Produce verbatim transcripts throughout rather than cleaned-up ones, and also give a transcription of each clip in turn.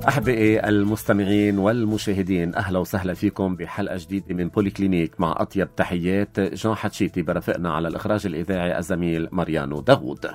أحبائي المستمعين والمشاهدين، أهلا وسهلا فيكم بحلقة جديدة من بوليكلينيك، مع أطيب تحيات جان حتشيتي، برفقنا على الإخراج الإذاعي الزميل ماريانو داوود.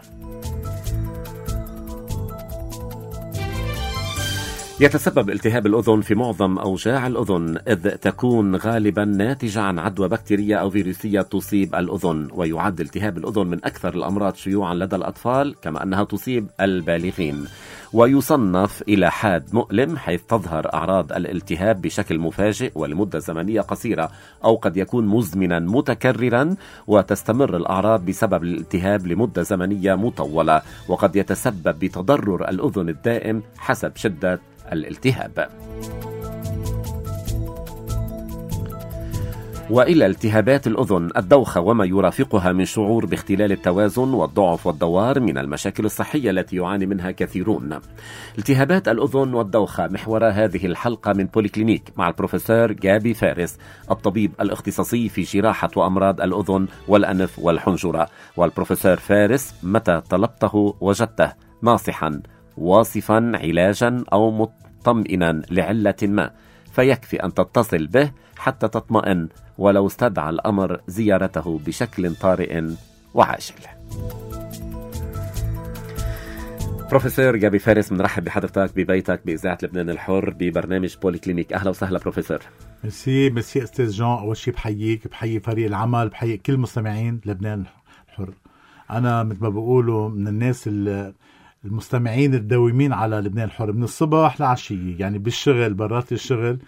يتسبب التهاب الأذن في معظم أوجاع الأذن، إذ تكون غالبا ناتجة عن عدوى بكتيرية أو فيروسية تصيب الأذن، ويعد التهاب الأذن من أكثر الأمراض شيوعا لدى الأطفال، كما أنها تصيب البالغين، ويصنف إلى حاد مؤلم، حيث تظهر أعراض الالتهاب بشكل مفاجئ ولمدة زمنية قصيرة، أو قد يكون مزمنا متكررا، وتستمر الأعراض بسبب الالتهاب لمدة زمنية مطولة، وقد يتسبب بتضرر الأذن الدائم حسب شدة الالتهاب. وإلى التهابات الأذن الدوخة وما يرافقها من شعور باختلال التوازن والضعف والدوار من المشاكل الصحية التي يعاني منها كثيرون. التهابات الأذن والدوخة محور هذه الحلقة من بوليكلينيك مع البروفيسور جابي فارس، الطبيب الاختصاصي في جراحة وأمراض الأذن والأنف والحنجرة. والبروفيسور فارس متى طلبته وجدته ناصحا واصفا علاجا أو مطمئنا لعلة ما، فيكفي أن تتصل به حتى تطمئن، ولو استدعى الأمر زيارته بشكل طارئ وعاجل. بروفيسور جابي فارس، بنرحب بحضرتك ببيتك بإذاعة لبنان الحر ببرنامج بوليكلينيك. أهلا وسهلا بروفيسور. ميرسي ميرسي أستاذ جان. أول شيء بحييك، بحيي فريق العمل، بحيي كل مستمعين لبنان الحر. أنا مثل ما بقولوا من الناس اللي المستمعين الداومين على لبنان الحر من الصبح لعشية، يعني بالشغل برات الشغل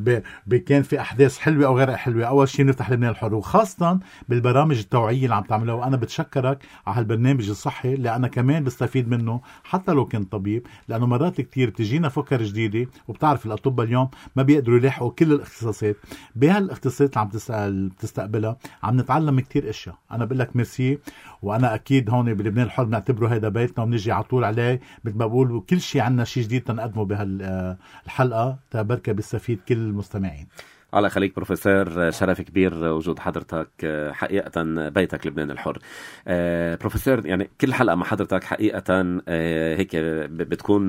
كان في أحداث حلوة أو غير حلوة، أول شيء نفتح لبنان الحر، وخاصة بالبرامج التوعية اللي عم تعملها. وأنا بتشكرك على هالبرنامج الصحي اللي أنا كمان بستفيد منه حتى لو كنت طبيب، لأنه مرات كتير بتجينا فكر جديدة، وبتعرف الأطباء اليوم ما بيقدروا يلاحقوا كل الاختصاصات. بهالاختصاصات اللي عم تسأل تستقبلها عم نتعلم كتير أشياء. أنا بقول لك ميرسي، وأنا أكيد هون بلبنان الحر بنعتبره هذا بيتنا وبنجي على طول عليه. مثل ما بقول كل شيء عنا شيء جديد تنقدمه بهالحلقة، تبارك بيستفيد كل المستمعين. الله يخليك بروفيسور، شرف كبير وجود حضرتك، حقيقة بيتك لبنان الحر. بروفيسور، يعني كل حلقة مع حضرتك حقيقة هيك بتكون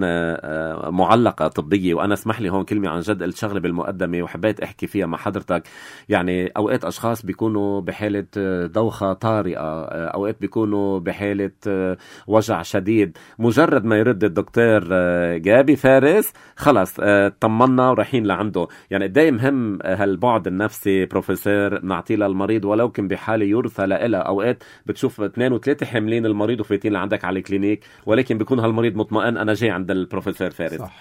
معلقة طبية، وأنا اسمح لي هون كلمة عن جد قلت شغلة بالمقدمة وحبيت أحكي فيها مع حضرتك. يعني أوقات أشخاص بيكونوا بحالة دوخة طارئة، أوقات بيكونوا بحالة وجع شديد، مجرد ما يرد الدكتور جابي فارس خلاص طمنا ورايحين لعنده. يعني دايم هم هالبعد النفسي بروفيسور نعطيه للمريض، ولو كان بحالة يرثى لإلها. أوقات بتشوف اثنين وثلاثة حاملين المريض وفايتين لعندك على الكلينيك، ولكن بيكون هالمريض مطمئن أنا جاي عند البروفيسور فارس. صح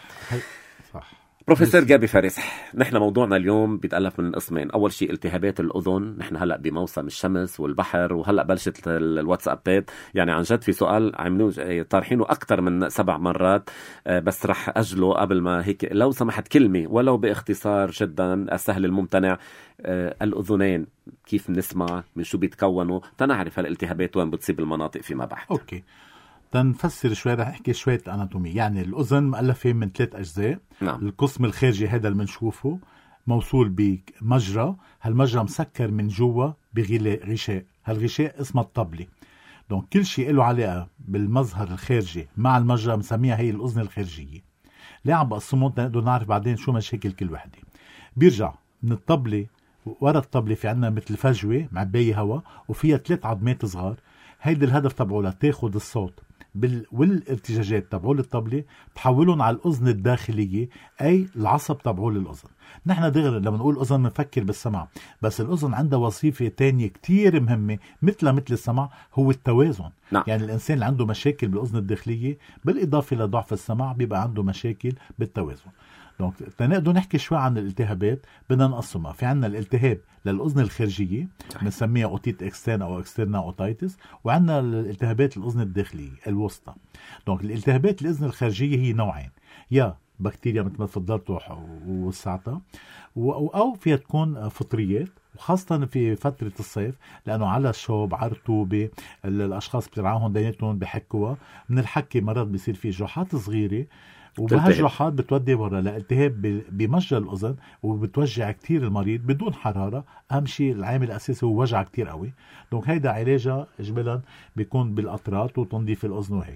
صح. بروفيسور جابي فارس، نحن موضوعنا اليوم بيتألف من قسمين. أول شيء التهابات الأذن، نحن هلأ بموسم الشمس والبحر، وهلأ بلشت الواتسابات. يعني عن جد في سؤال عملوه طارحينه أكتر من سبع مرات، بس رح أجله قبل ما هيك لو سمحت كلمة ولو باختصار جدا السهل الممتنع. الأذنين كيف نسمع، من شو بيتكونوا، تنعرف هالالتهابات وين بتصيب المناطق فيما بعد. أوكي، تنفسر شوي، رح احكي شوية أناتومي. يعني الأذن مؤلفة من ثلاث أجزاء. نعم. القسم الخارجي هذا اللي بنشوفه موصول بمجرى، هالمجرى مسكر من جوا بغشاء، هالغشاء اسمه الطبلة. دونك كل شيء له علاقة بالمظهر الخارجي مع المجرى مسميها هي الأذن الخارجية. ليه عم بقسمهم؟ نقدر نعرف بعدين شو مشاكل كل وحدة. بيرجع من الطبلة، ورا الطبلة في عنا مثل فجوة معباية هوا وفيها ثلاث عظمات صغار. هيدا الهدف تبعولها تاخد الصوت بال... والارتجاجات تبعول الطبلة تحولهم على الأذن الداخلية، أي العصب تبعول الأذن. نحن دغري لما نقول أذن نفكر بالسمع، بس الأذن عندها وظيفة تانية كتير مهمة مثل مثل السمع، هو التوازن. نعم. يعني الإنسان اللي عنده مشاكل بالأذن الداخلية بالإضافة لضعف السمع بيبقى عنده مشاكل بالتوازن. دونك تنقدر نحكي شوي عن الالتهابات، بدنا نقسمها. في عنا الالتهاب للأذن الخارجية بنسميها أوتيت إكسترن أو إكسترنا أوتايتس، وعنا الالتهابات الأذن الداخلية الوسطى. دونك الالتهابات الأذن الخارجية هي نوعين، يا بكتيريا مثل ما تفضلت ووسعتها، أو فيها تكون فطريات، وخاصة في فترة الصيف لأنه على الشوب على الرطوبة الأشخاص بترعاهم ديناتهم بحكوا من الحكي، مرات بيصير فيه جروحات صغيرة، وبهالجروحات بتودي ورا لالتهاب بمجرى الأذن، وبتوجع كتير المريض بدون حرارة. أهم شيء العامل الأساسي هو وجع كتير قوي. دونك هيدا علاجها إجمالا بيكون بالقطرات وتنظيف الأذن وهيك.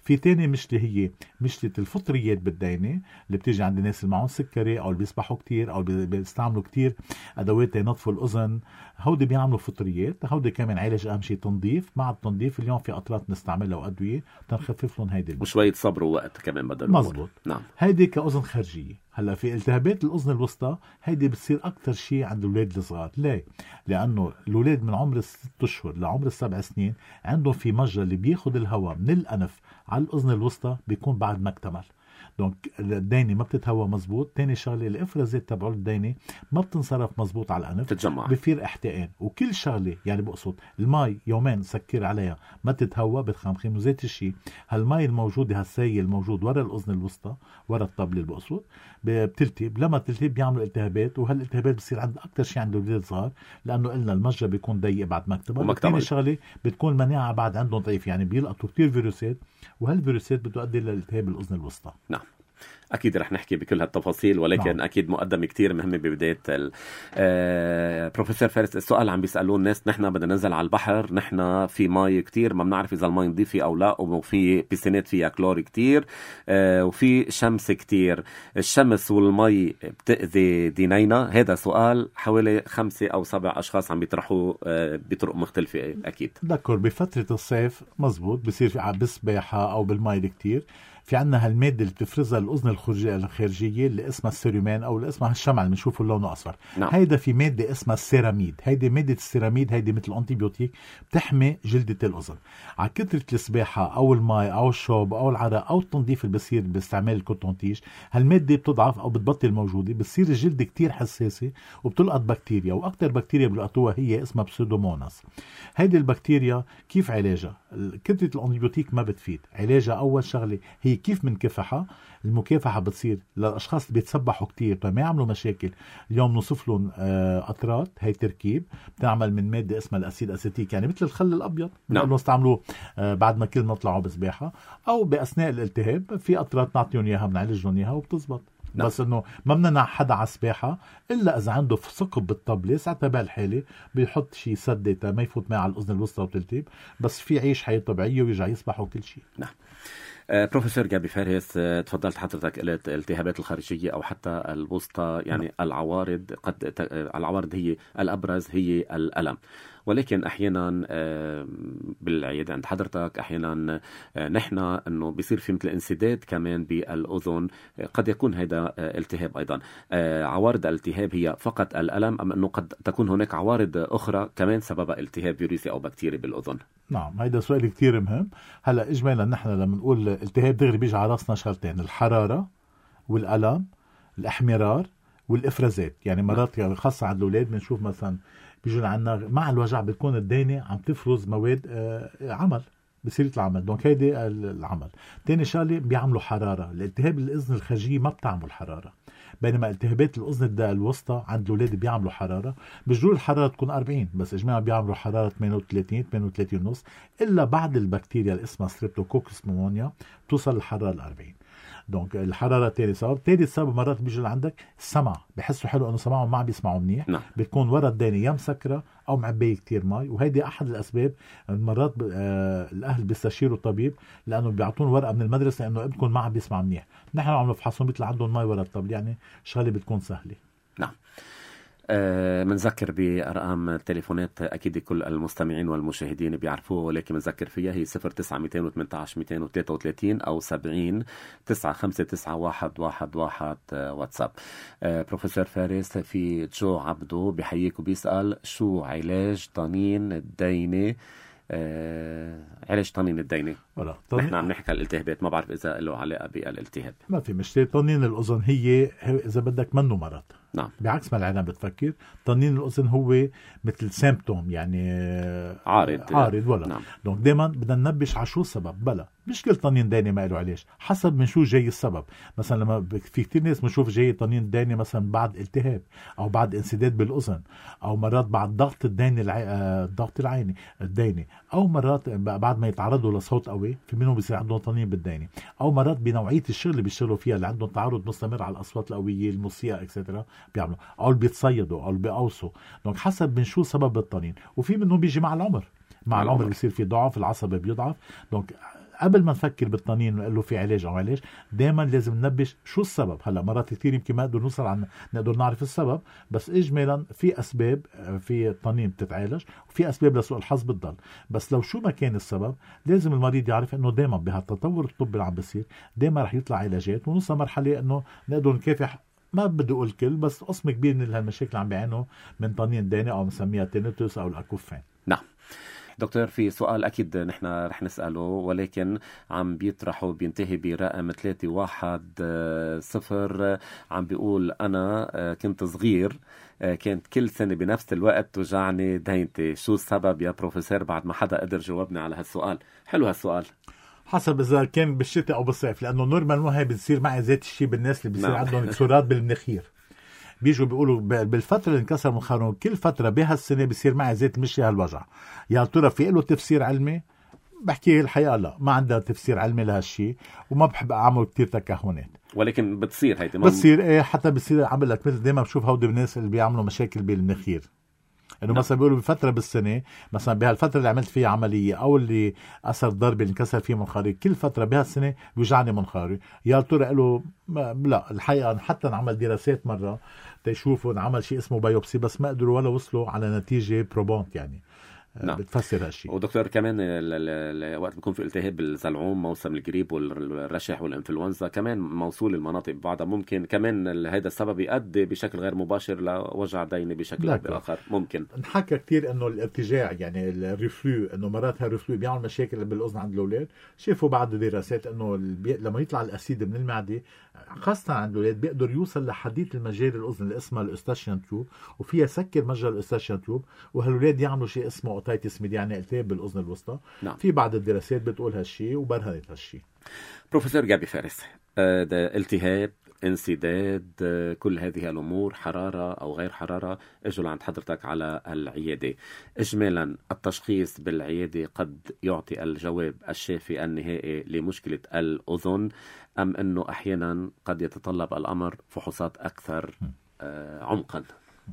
في تاني مشكلة هي مشكلة الفطريات بالدينة اللي بتيجي عند الناس اللي معهم سكري أو اللي بيسبحوا كتير أو بيستعملوا كتير أدوات ينظفوا الأذن، هودي بيعملوا فطريات. هودي كمان علاج أهم شيء تنظيف. مع التنظيف اليوم في قطرات نستعملها وأدوية تنخفف لهم هيدي المشكلة. وشوية صبر ووقت كمان بدل مزبوط. نعم. هيدي كأذن خارجية. هلا في التهابات الأذن الوسطى هيدي بتصير أكتر شيء عند الأولاد الصغار. ليه؟ لأنه الأولاد من عمر الست أشهر لعمر السبع سنين عندهم في مجرى اللي بياخد الهواء من الأنف على الأذن الوسطى بيكون بعد ما اكتمل. دونك الدينة ما بتتهوى مزبوط. تاني شغلة الإفرازات تبع الدينة ما بتنصرف مزبوط على الأنف، تتجمع، بفير احتقان. وكل شغلة يعني بقصد الماء يومين سكر عليها ما تتهوى بتخمخم. وزيت الشيء هالماء الموجودة هالسائل الموجود ورا الأذن الوسطى ورا الطبلة اللي بقصد بتلتهب. لما تلتهب بيعملوا التهابات، وهالالتهابات بتصير عند أكتر شيء عند الأولاد الصغار لأنه قلنا المجرى بيكون ضيق بعد ما اكتمل. تاني شغلة بتكون المناعة بعد عندهم ضعيف، يعني بيلقطوا كتير فيروسات، وهالفيروسات بتؤدي لالتهاب الأذن الوسطى. نعم. أكيد رح نحكي بكل هالتفاصيل، ولكن نعم. أكيد مقدمة كتير مهمة ببداية ال... آه... بروفيسور فارس، السؤال عم بيسألون الناس، نحن بدنا ننزل على البحر، نحن في ماي كتير ما بنعرف إذا الماي نظيفة أو لا، وفي بيسينات فيها كلور كتير، آه... وفي شمس كتير، الشمس والماي بتأذي دينينا؟ هذا سؤال حوالي خمسة أو سبع أشخاص عم بيطرحوا آه... بطرق مختلفة. أكيد ذكر بفترة الصيف مزبوط بصير في عبسباحة أو بالماي كتير في عنا هالمادة اللي بتفرزها الأذن الخارجية اللي اسمها السيرومان أو اللي اسمها الشمع اللي بنشوفه لونه أصفر. نعم. هيدا في مادة اسمها السيراميد. هيدي مادة السيراميد هيدي مثل الأنتيبيوتيك بتحمي جلدة الأذن. على كثرة السباحة أو الماء أو الشوب أو العرق أو التنظيف اللي بصير باستعمال الكوتونتيج، هالمادة بتضعف أو بتبطل موجودة، بتصير الجلد كتير حساسة وبتلقط بكتيريا، وأكتر بكتيريا بلقطوها هي اسمها بسودوموناس. هيدي البكتيريا كيف علاجها؟ كثرة الأنتيبيوتيك ما بتفيد. علاجها أول شغلة هي كيف منكافحة. المكافحة بتصير للأشخاص اللي بيتسبحوا كتير ما يعملوا مشاكل. اليوم نوصف لهم قطرات، هي تركيب بتعمل من مادة اسمها الأسيد أسيتيك، يعني مثل الخل الأبيض بنقول لهم استعملوه بعد ما كل ما طلعوا بسباحة أو بأثناء الالتهاب. في قطرات نعطيهم إياها بنعالجهم إياها وبتزبط. نعم. بس انه ما بنمنع حدا على السباحه الا اذا عنده ثقب بالطبله، ساعتها بهالحاله بيحط شيء سده ما يفوت معه على الاذن الوسطى وتلتهب، بس في عيش حياه طبيعيه ويرجع يسبح وكل شيء. نعم. آه بروفيسور جابي فارس، آه تفضلت حضرتك قلت الالتهابات الخارجيه او حتى الوسطى، يعني نعم. العوارض قد ت... العوارض هي الابرز هي الالم، ولكن احيانا بالعياده عند حضرتك احيانا نحن انه بيصير في مثل انسداد كمان بالاذن، قد يكون هذا التهاب ايضا. عوارض الالتهاب هي فقط الالم ام انه قد تكون هناك عوارض اخرى كمان سببها التهاب فيروسي او بكتيري بالاذن؟ نعم، هذا سؤال كتير مهم. هلا اجمالا نحن لما نقول التهاب دغري بيجي على راسنا شغلتين: الحراره والالم، الاحمرار والافرازات. يعني مرات يعني خاصه عند الاولاد بنشوف مثلا بيجوا عنا مع الوجع بتكون الدينة عم تفرز مواد آه عمل بصيرة العمل، دونك هيدي العمل. تاني شغله بيعملوا حراره. الالتهاب الاذن الخارجيه ما بتعمل حراره، بينما التهابات الاذن الوسطى عند الاولاد بيعملوا حراره. بجرور الحراره تكون أربعين، بس اجمالا بيعملوا حراره ثمانية وثلاثين ثمانية وثلاثين ونص، الا بعد البكتيريا اللي اسمها ستريبتوكوكس نمونيا بتوصل الحراره الأربعين. دونك الحراره تاني سبب. تاني سبب مرات بيجي عندك السمع، بحسوا حلو انه سمعهم ما عم بيسمعوا منيح. نعم. بتكون ورا الدينه يا مسكره او معبيه كتير مي، وهيدي احد الاسباب. مرات آه الاهل بيستشيروا الطبيب لانه بيعطون ورقه من المدرسه انه ابنكم ما عم بيسمع منيح. نحن عم نفحصهم بيطلع عندهم مي ورا الطبل، يعني شغله بتكون سهله. نعم. بنذكر بأرقام التليفونات أكيد كل المستمعين والمشاهدين بيعرفوه، ولكن بنذكر فيها هي صفر تسعة مئتين وثمانية عشر مئتين وثلاثة وثلاثين أو سبعين تسعة خمسة تسعة واحد واحد واحد واتساب. بروفيسور فارس، في جو عبدو بيحييك وبيسأل شو علاج طنين الدينة؟ آه، علاج طنين الدينة. نحن عم نحكي عن الالتهابات، ما بعرف إذا له علاقة بالالتهاب. ما في مشكلة. طنين الأذن هي إذا بدك منه مرض. نعم. بعكس ما العالم بتفكر، طنين الأذن هو مثل سيمبتوم، يعني عارض عارض ولا. نعم. دونك دايما بدنا ننبش على شو السبب. بلا مش كل طنين ديني ما له علاج، حسب من شو جاي السبب. مثلا لما في كتير ناس بنشوف جاي طنين ديني مثلا بعد التهاب او بعد انسداد بالاذن، او مرات بعد ضغط الديني العي... الضغط العيني الديني، او مرات بعد ما يتعرضوا لصوت قوي، في منهم بيصير عندهم طنين بالديني، او مرات بنوعيه الشغل اللي بيشتغلوا فيها اللي عندهم تعرض مستمر على الاصوات القويه الموسيقى اكسترا بيعملوا، او اللي بيتصيدوا او اللي بيقوصوا. دونك حسب من شو سبب الطنين. وفي منهم بيجي مع العمر، مع العمر بيصير في ضعف، العصب بيضعف. دونك قبل ما نفكر بالطنين ونقول له في علاج او علاج، دائما لازم ننبش شو السبب. هلا مرات كثير يمكن ما نقدر نوصل عن نقدر نعرف السبب، بس اجمالا في اسباب في الطنين بتتعالج وفي اسباب لسوء الحظ بتضل. بس لو شو ما كان السبب لازم المريض يعرف انه دائما بهالتطور الطبي اللي عم بيصير دائما رح يطلع علاجات، ونوصل مرحله انه نقدر نكافح، ما بدي اقول كل، بس قسم كبير من هالمشاكل عم بيعانوا من طنين داني او بنسميها تينيتوس او الاكوفين. نعم دكتور، في سؤال أكيد نحن رح نسأله، ولكن عم بيطرحوا بينتهي برقم ثلاثة واحد صفر. عم بيقول أنا كنت صغير كانت كل سنة بنفس الوقت توجعني دينتي، شو السبب يا بروفيسور؟ بعد ما حدا قدر جاوبني على هالسؤال. حلو هالسؤال. حسب إذا كان بالشتاء أو بالصيف، لأنه نورمال ما هي بتصير معي ذات الشيء بالناس اللي بيصير نعم. عندهم كسورات بالمناخير، بيجوا بيقولوا بالفترة اللي انكسر منخارهم كل فترة بهالسنة بيصير معي زيت مشي هالوجع. يا ترى في له تفسير علمي؟ بحكي الحقيقة لا، ما عندها تفسير علمي لهالشيء، وما بحب أعمل كتير تكهنات، ولكن بتصير هيدي بتصير ايه. حتى بصير عمل لك مثل دايما بشوف هودي الناس اللي بيعملوا مشاكل بالمناخير، انه مثلا بيقولوا بفتره بالسنه، مثلا بهالفتره اللي عملت فيها عمليه او اللي اثر ضرب اللي انكسر فيه منخاري، كل فتره بهالسنه بيوجعني منخاري. يا ترى له؟ لا الحقيقه حتى نعمل دراسات مره تشوفوا، نعمل شيء اسمه بايوبسي، بس ما قدروا ولا وصلوا على نتيجه بروبونت يعني نعم. بتفسر هالشيء. ودكتور كمان وقت بيكون في التهاب بالزلعوم، موسم الجريب والرشح والانفلونزا، كمان موصول المناطق ببعضها، ممكن كمان هذا السبب يؤدي بشكل غير مباشر لوجع ديني بشكل آخر. ممكن نحكى كتير انه الارتجاع يعني الريفلو، انه مرات هالريفلو بيعمل مشاكل بالاذن عند الاولاد. شافوا بعد دراسات انه البي... لما يطلع الاسيد من المعده خاصه عند الاولاد بيقدر يوصل لحديث المجاري الاذن اللي اسمها الاستاشيان تيوب، وفيها سكر مجرى الاستاشيان تيوب، وهالولاد يعملوا شيء اسمه اوتايتس ميديا يعني التهاب بالاذن الوسطى. نعم. في بعض الدراسات بتقول هالشيء وبرهنت هالشيء. بروفيسور جابي فارس، آه ده التهاب، انسداد، آه كل هذه الامور، حراره او غير حراره، اجوا لعند حضرتك على العياده. اجمالا التشخيص بالعياده قد يعطي الجواب الشافي النهائي لمشكله الاذن، ام انه احيانا قد يتطلب الامر فحوصات اكثر آه عمقا؟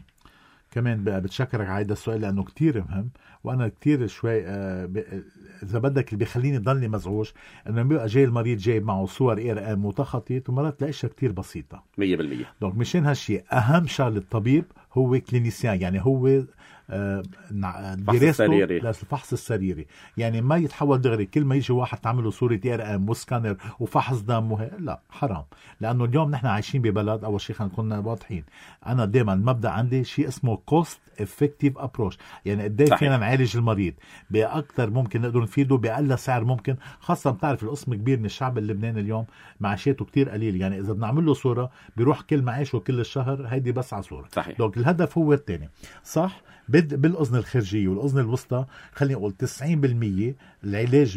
كمان بتشكرك على هذا السؤال لأنه كتير مهم، وأنا كتير شوي آه إذا بدك اللي بيخليني ضلني مزعوج إنه بيبقى جاي المريض جايب معه صور إير آم وتخطيط، ومرات الأشياء كتير بسيطة مية بالمية. دونك مشان هالشيء أهم شغل الطبيب هو كلينيسيان، يعني هو دراسته للفحص السريري، يعني ما يتحول دغري كل ما يجي واحد تعمل له صورة إير آم وسكانر وفحص دم وهي. لا حرام، لأنه اليوم نحن عايشين ببلد، أول شيء خلينا نكون واضحين، أنا دائما المبدأ عندي شيء اسمه cost effective approach، يعني قديه فينا نعالج المريض بأكثر ممكن نقدر نفيده بأقل سعر ممكن، خاصة بتعرف القسم كبير من الشعب اللبناني اليوم معاشاته كتير قليل، يعني إذا بنعمل له صورة بيروح كل معاشه كل الشهر هيدي بس على صورة. دونك الهدف هو الثاني صح. بالأذن الخارجية والأذن الوسطى خليني أقول تسعين بالمية العلاج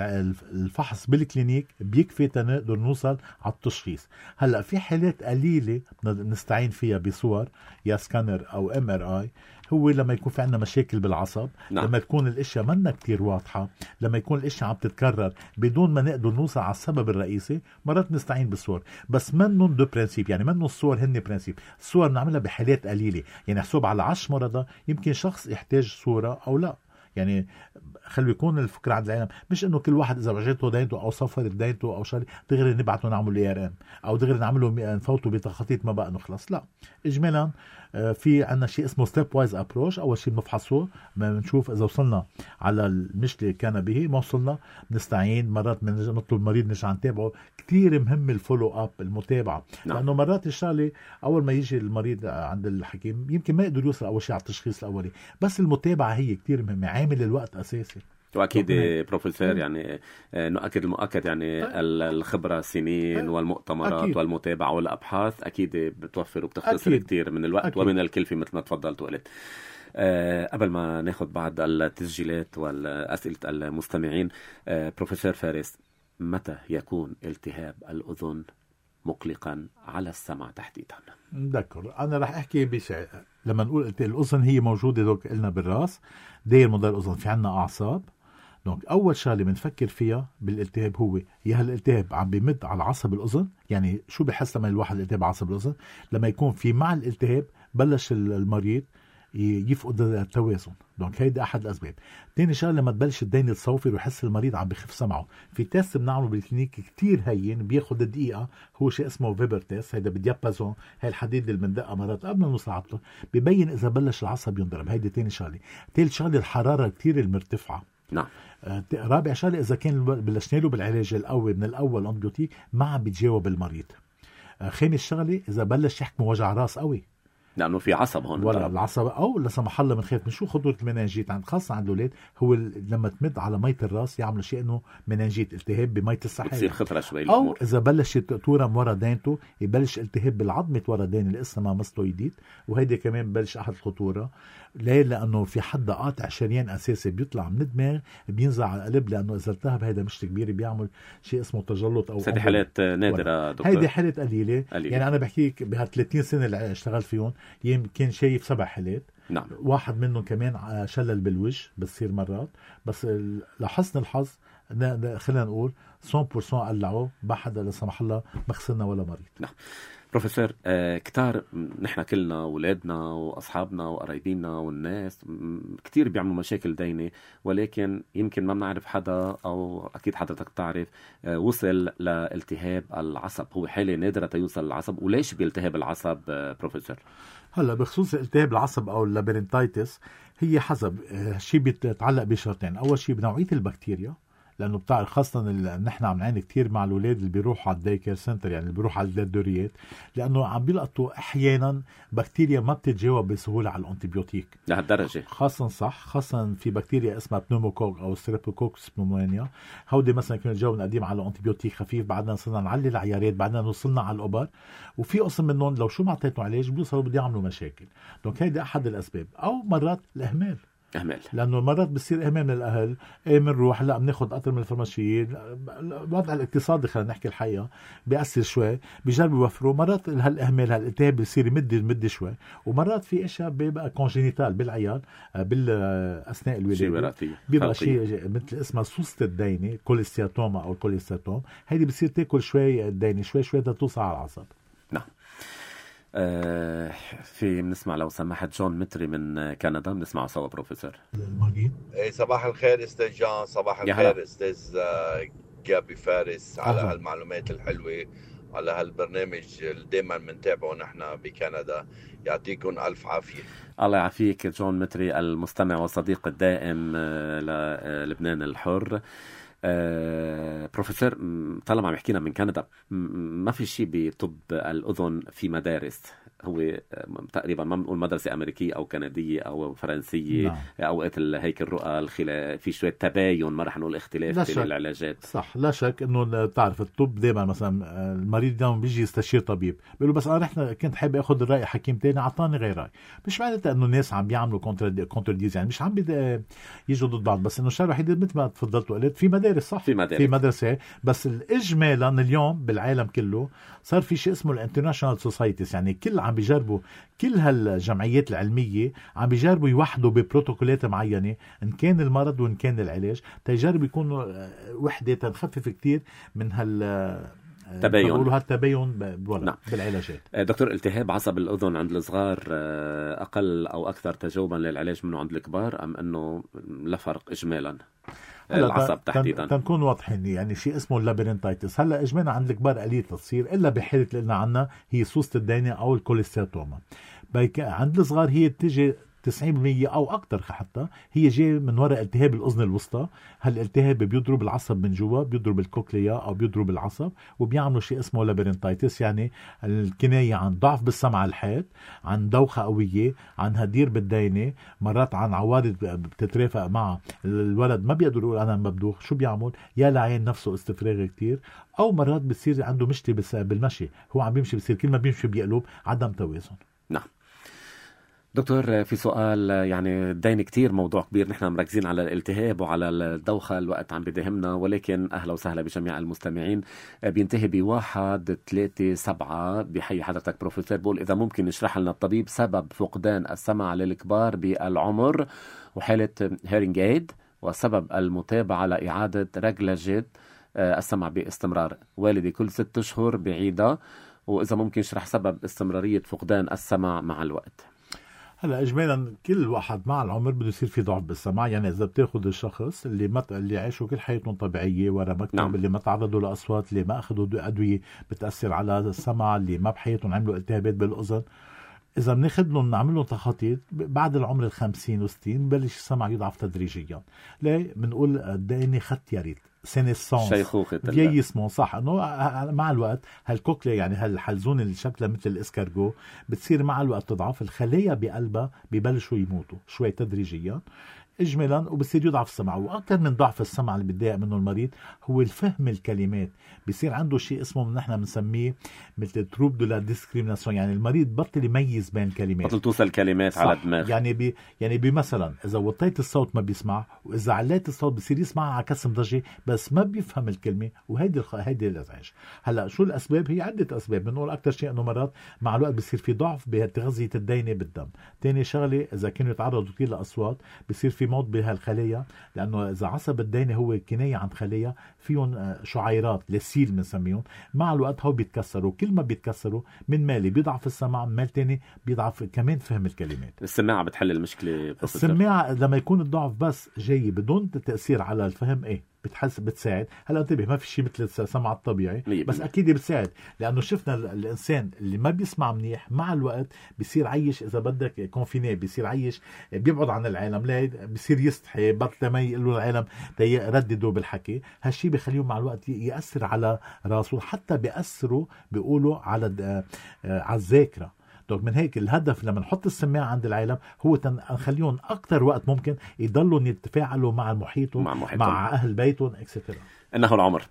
بالفحص بالكلينيك بيكفي تنقدر نوصل على التشخيص. هلأ في حالات قليلة نستعين فيها بصور يا سكانر أو ام ار اي، هو لما يكون في عندنا مشاكل بالعصب، نعم. لما تكون الاشياء منا كتير واضحة، لما يكون الاشياء عم تتكرر بدون ما نقدر نوصل على السبب الرئيسي، مرات نستعين بالصور، بس منهم دو برنسيب، يعني منهم الصور هن برنسيب. الصور بنعملها بحالات قليلة، يعني حسب على عشر مرضى يمكن شخص يحتاج صورة او لا، يعني خلوا يكون الفكرة عند العالم مش انه كل واحد اذا وجدته دينته او صفرت دينته او شغله دغري نبعته نعمل اي ار ام او دغري نعمله نفوته بتخطيط ما بقى نخلص. لا اجمالا في عنا شيء اسمه ستيب وايز ابروش. اول شيء بنفحصه، بنشوف اذا وصلنا على المشكله كان به، ما وصلنا بنستعين، مرات بنطلب المريض نرجع نتابعه. كثير مهم الفولو اب، المتابعه، نعم. لانه مرات الشغله اول ما يجي المريض عند الحكيم يمكن ما يقدر يوصل اول شيء على التشخيص الاولي، بس المتابعه هي كثير مهمه، عامل الوقت اساسي. واكيد بروفيسور يعني نؤكد المؤكد يعني الخبره سنين والمؤتمرات أكيد. والمتابعه والابحاث اكيد بتوفر وبتختصر كثير من الوقت أكيد. ومن الكلفه مثل ما تفضلت وقلت. أه قبل ما ناخذ بعض التسجيلات والاسئله المستمعين، أه بروفيسور فارس، متى يكون التهاب الاذن مقلقا على السمع تحديدا؟ ذكر انا راح احكي بشيء. لما نقول الاذن هي موجوده دوك قلنا بالراس، داير مدار الاذن في عنا اعصاب. دونك اول شغله بنفكر فيها بالالتهاب هو يا هالالتهاب عم بيمد على عصب الاذن، يعني شو بحس لما الواحد الالتهاب عصب الاذن؟ لما يكون في مع الالتهاب بلش المريض يفقد التوازن. دونك هيدا احد الاسباب. تاني شغله لما تبلش الدين تصوفر ويحس المريض عم بخف سمعه، في تيست بنعمله بالكلينيك كتير هين بياخد دقيقه، هو شيء اسمه فيبر تيست، هيدا بديابازون، هاي الحديد اللي بندقها مرات قبل ما نوصل عطله، ببين اذا بلش العصب ينضرب. هيدي تاني شغله. تالت شغله الحراره كتير المرتفعه. نعم. آه رابع شغله اذا كان بلشنا له بالعلاج القوي من الاول انتيبيوتيك ما عم بيتجاوب المريض. آه خامس شغله اذا بلش يحكم وجع راس قوي، لانه في عصب هون ولا العصب، او لا سمح الله بنخاف من شو خطوره المننجيت عند خاصه عند الاولاد، هو لما تمد على ميه الراس يعملوا شيء انه مننجيت، التهاب بميه السحابه، بتصير خطره شوي الامور. او اذا بلشت تورم ورا دينته يبلش التهاب بالعظمه ورا دين اللي اسمها ماستويديت، وهيدي كمان ببلش احد الخطوره. ليه؟ لانه في حدا قاطع شريان اساسي بيطلع من الدماغ بينزع على القلب، لانه اذا التهب هيدا مش كبير بيعمل شيء اسمه تجلط. او هذه حالات نادره دكتور، هيدي حالات قليله. قليلة. يعني انا بحكيك بها ثلاثين سنه اللي اشتغلت فيهم يمكن شايف سبع حالات. نعم. واحد منهم كمان شلل بالوجه بتصير مرات، بس لحسن الحظ خلينا نقول مية بالمية قلعوه، ما حدا لا سمح الله ما خسرنا ولا مريض. نعم. بروفيسور، آه كتار نحن كلنا أولادنا وأصحابنا وقرايبينا والناس كتير بيعملوا مشاكل ديني، ولكن يمكن ما بنعرف حدا، أو أكيد حضرتك تعرف، آه وصل لالتهاب العصب. هو حالة نادرة تيوصل للعصب، وليش بيلتهب العصب آه بروفيسور؟ هلا بخصوص التهاب العصب أو اللابرنتايتس، هي حسب آه شيء بيتعلق بشرطين. أول شيء بنوعية البكتيريا، لانه بتعرف خاصه نحن عم نعاني كثير مع الاولاد اللي بيروحوا على الدايكير سنتر، يعني اللي بيروحوا على الدوريات، لانه عم بيلقطوا احيانا بكتيريا ما بتتجاوب بسهوله على الانتيبيوتيك لهالدرجه. خاصه صح، خاصه في بكتيريا اسمها بنوموكوك او ستريبتوكوكس بنومونيا، هودي مثلا كنا نتجاوب قديم على الانتيبيوتيك خفيف، بعدنا صرنا نعلي العيارات، بعدنا وصلنا على الابر، وفي قسم منهم لو شو ما اعطيتهم علاج بيوصلوا بده يعملوا مشاكل. دونك هيدا احد الاسباب. او مرات الاهمال، أهمال. لأنه مرات بصير إهمال من الأهل، إيه بنروح لا بناخد قطر من الفرماشيين، الوضع الاقتصادي خلينا نحكي الحقيقة بيأثر شوي، بيجربوا يوفروا. مرات هالإهمال هالالتهاب بيصير يمد يمد شوي، ومرات في أشياء بيبقى كونجينيتال بالعيال بالأثناء الولادة، بيبقى شيء مثل اسمها سوسة الدينة، كوليستياتوما أو الكوليستاتوم، هيدي بصير تاكل شوي الدينة شوي شوي توصل على العصب. نعم. آه في بنسمع لو سمحت جون متري من كندا، بنسمعه سوا بروفيسور. اي صباح الخير استاذ جان، صباح الخير استاذ جابي فارس، على أهلا. هالمعلومات الحلوه، على هالبرنامج اللي دائما بنتابعه نحن بكندا. يعطيكم الف عافيه. الله يعافيك جون متري، المستمع والصديق الدائم للبنان الحر. آه، بروفيسور، طالما عم يحكينا من كندا، ما في شيء بطب الأذن في مدارس، هو تقريبا ما بنقول مدرسة أمريكية أو كندية أو فرنسية. نعم. أوقات هيك الرؤى الخلاف في شوية تباين، ما رح نقول اختلاف في العلاجات. صح، لا شك إنه تعرف الطب دائما مثلا المريض دائما بيجي يستشير طبيب، بيقول بس أنا رحنا كنت حابب أخذ الرأي حكيم تاني عطاني غير رأي. مش معناتها إنه الناس عم بيعملوا كونترديز، يعني مش عم يجوا ضد بعض، بس إنه الشيء الوحيد مثل ما تفضلت وقلت في مدارس، صح، في مدارس. في مدرسة، بس الإجمالا اليوم بالعالم كله صار في شيء اسمه الانترناشونال سوسايتيز، يعني كل عم بيجربوا، كل هالجمعيات العلمية عم بيجربوا يوحدوا ببروتوكولات معينة إن كان المرض وإن كان العلاج، تيجربوا يكونوا وحدة تنخفف كتير من هال تباين، بقولوا هالتباين نعم. بالعلاجات. دكتور، التهاب عصب الأذن عند الصغار أقل أو أكثر تجاوبا للعلاج منه عند الكبار، أم أنه لا فرق إجمالا العصب تحديدا؟ تنكون واضحين، يعني شيء اسمه اللابرنتايتس هلا اجمالا عند الكبار قليل تصير، الا بحاله اللي قلنا عنها هي سوسة الدينة او الكوليستاتوما. عند الصغار هي بتيجي تسعين بالمية أو أكتر، حتى هي جاي من وراء التهاب الأذن الوسطى. هالالتهاب بيضرب العصب من جوا، بيضرب الكوكليا أو بيضرب العصب، وبيعملوا شيء اسمه لابرنتايتس، يعني الكناية عن ضعف بالسمع الحاد، عن دوخة قوية، عن هدير بالدينة، مرات عن عوارض بتترافق مع الولد ما بيقدر يقول أنا مبدوخ، شو بيعمل؟ يا لعين نفسه استفراغ كتير، أو مرات بتصير عنده مشكلة بالمشي، هو عم بيمشي بصير كل ما بيمشي بيقلب، عدم توازن. نعم. دكتور، في سؤال، يعني الدين كتير موضوع كبير، نحن مركزين على الالتهاب وعلى الدوخة، الوقت عم بدهمنا، ولكن أهلا وسهلا بجميع المستمعين. بينتهي بواحد ثلاثة سبعة، بحي حضرتك بروفيسور، بقول إذا ممكن نشرح لنا الطبيب سبب فقدان السمع للكبار بالعمر وحالة هيرينج ايد، وسبب المتابعة لإعادة رجلجة السمع باستمرار. والدي كل ست أشهر بعيدة، وإذا ممكن نشرح سبب استمرارية فقدان السمع مع الوقت. هلا اجمالا كل واحد مع العمر بده يصير في ضعف بالسمع. يعني اذا بتاخذ الشخص اللي مت... اللي عاشوا كل حياتهم طبيعيه ورا مكتب، نعم. اللي ما تعرضوا لاصوات، اللي ما اخذوا ادويه بتاثر على السمع، اللي ما بحياتهم عملوا التهابات بالاذن، إذا بناخد لهم نعمل لهم تخاطيط بعد العمر الخمسين وستين بلش السمع يضعف تدريجيا. ليه؟ بنقول الدقني خط يريد سينيسانس شيخوخة فييسمون، صح انه مع الوقت هالكوكليا يعني هالحلزون اللي شكلها مثل الاسكارجو بتصير مع الوقت تضعف، الخلايا بقلبها ببلشوا يموتوا شوي تدريجيا اجمالا وبصير يضعف السمع. واكثر من ضعف السمع اللي بتضايق منه المريض هو الفهم الكلمات، بصير عنده شيء اسمه نحن بنسميه مثل تروب دو لا ديسكريميناسيون، يعني المريض بطل يميز بين الكلمات، بطل توصل كلمات على الدماغ. يعني بي يعني بمثلا اذا وطيت الصوت ما بيسمع، واذا عليت الصوت بصير يسمع على كسم ضجه بس ما بيفهم الكلمه، وهيدي هيدي الازعاج. هلا شو الاسباب؟ هي عده اسباب. بنقول اكثر شيء انه مرات مع الوقت بصير في ضعف بتغذيه الدينه بالدم. ثاني شغله اذا كانوا يتعرضوا كثير لاصوات بصير في موت بهالخلايا، لانه اذا عصب الدينه هو كنايه عن خلايا فيهم شعيرات لسيل بنسميهم، مع الوقت هو بيتكسروا، كل ما بيتكسروا من مالي بيضعف السمع، من مال تاني بيضعف كمان فهم الكلمات. السماعه بتحل المشكله؟ السماعه لما يكون الضعف بس جاي بدون تاثير على الفهم ايه بتحس بتساعد. هلا انتبه ما في شيء مثل السمع الطبيعي بس اكيد بتساعد، لانه شفنا الانسان اللي ما بيسمع منيح مع الوقت بيصير عايش اذا بدك كونفيني، بيصير عايش بيبعد عن العالم، لا بيصير يستحي بطل ما يقولوا العالم يرددوا بالحكي. هالشيء بيخليهم مع الوقت ياثر على راسه، حتى بياثروا بيقولوا على على الذاكره. من هيك الهدف لما نحط السماعة عند العالم هو نخليهم أكتر وقت ممكن يضلوا يتفاعلوا مع محيطهم، مع, مع أهل بيتهم اكسترا. إنه العمر.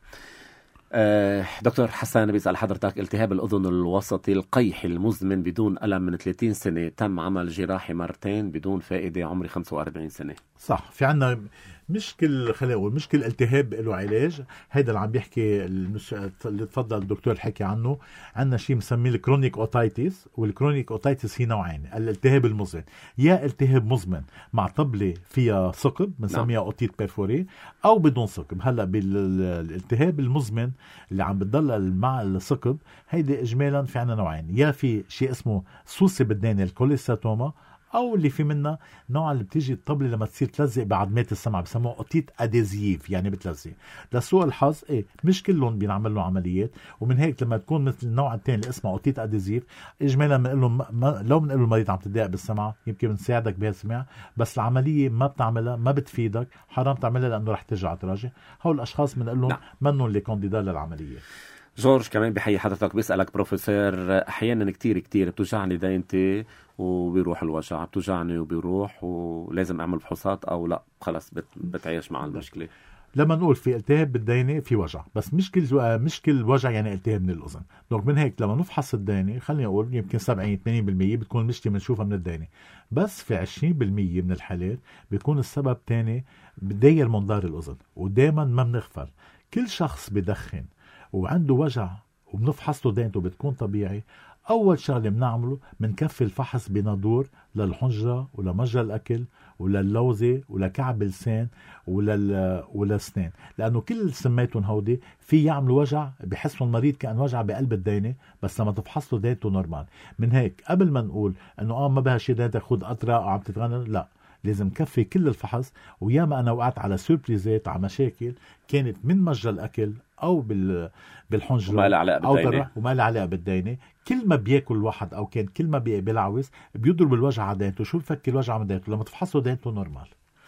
أه دكتور حسن بيسأل حضرتك، التهاب الأذن الوسطي القيحي المزمن بدون ألم من ثلاثين سنة، تم عمل جراحي مرتين بدون فائدة، عمري خمسة وأربعين سنة. صح، في عنا مشكل خلاوي، مشكل التهاب له علاج. هيدا اللي عم بيحكي المش... اللي تفضل الدكتور حكي عنه. عندنا شيء مسميه الكرونيك اوتايتس، والكرونيك اوتايتس هي نوعين، الالتهاب المزمن يا التهاب مزمن مع طبلة فيها ثقب بنسميها اوتيت بيرفوري، او بدون ثقب. هلا بالالتهاب المزمن اللي عم بتضل مع الثقب هيدي اجمالا في عنا نوعين، يا في شيء اسمه سوسي بالدين الكوليستاتوما، او اللي في منها نوع اللي بتيجي الطبلة لما تصير تلزق بعظمات السمع بسموه اوتيت اديزيف، يعني بتلزق. لسوء الحظ ايه مش كلهم بينعمل له عمليات، ومن هيك لما تكون مثل النوع الثاني اللي اسمه اوتيت اديزيف اجمالا بنقول له ما... لو بنقول له المريض عم تضايق بالسمع يمكن بنساعدك بهالسمع، بس العمليه ما بتعملها، ما بتفيدك، حرام تعملها لانه رح ترجع تراجع. هول الاشخاص بنقول لهم منهم اللي كانديدا للعمليه. جورج كمان بحيي حضرتك، بيسألك بروفيسور، أحيانا كتير كتير بتوجعني دينتي وبيروح الوجع، بتوجعني وبيروح ولازم أعمل فحوصات أو لا خلص بت... بتعيش مع المشكلة؟ لما نقول في التهاب بالدينة في وجع، بس مش كل مش كل وجع يعني التهاب من الأذن. دونك من هيك لما نفحص الدينة خلينا نقول يمكن سبعين ثمانين بالمية بتكون المشكلة بنشوفها من الدينة، بس في عشرين بالمية من الحالات بيكون السبب تاني بداير منظار الأذن. ودايما ما بنغفل، كل شخص بدخن وعنده وجع وبنفحص له دينته بتكون طبيعي، أول شغلة بنعمله بنكفي الفحص بنادور للحنجرة ولمجرى الأكل وللوزة ولكعب اللسان ولل وللسنان، لأنه كل سميتهم هودي في يعملوا وجع بحسوا المريض كأن وجع بقلب الدينة، بس لما تفحص له دينته نورمال. من هيك قبل ما نقول إنه آه ما بها شيء دينتك خد قطرة أو عم تتغنى، لا، لازم كفي كل الفحص. وياما أنا وقعت على سوربريزات على مشاكل كانت من مجرى الأكل أو بال بالحنجرة وما لها علاقة بالدينة، وما لها علاقة بالدينة. كل ما بياكل الواحد أو كان كل ما بيلعوز بيضرب الوجع على دينته. شو بفكر الوجع من دينته؟ لما تفحصه دينته نورمال.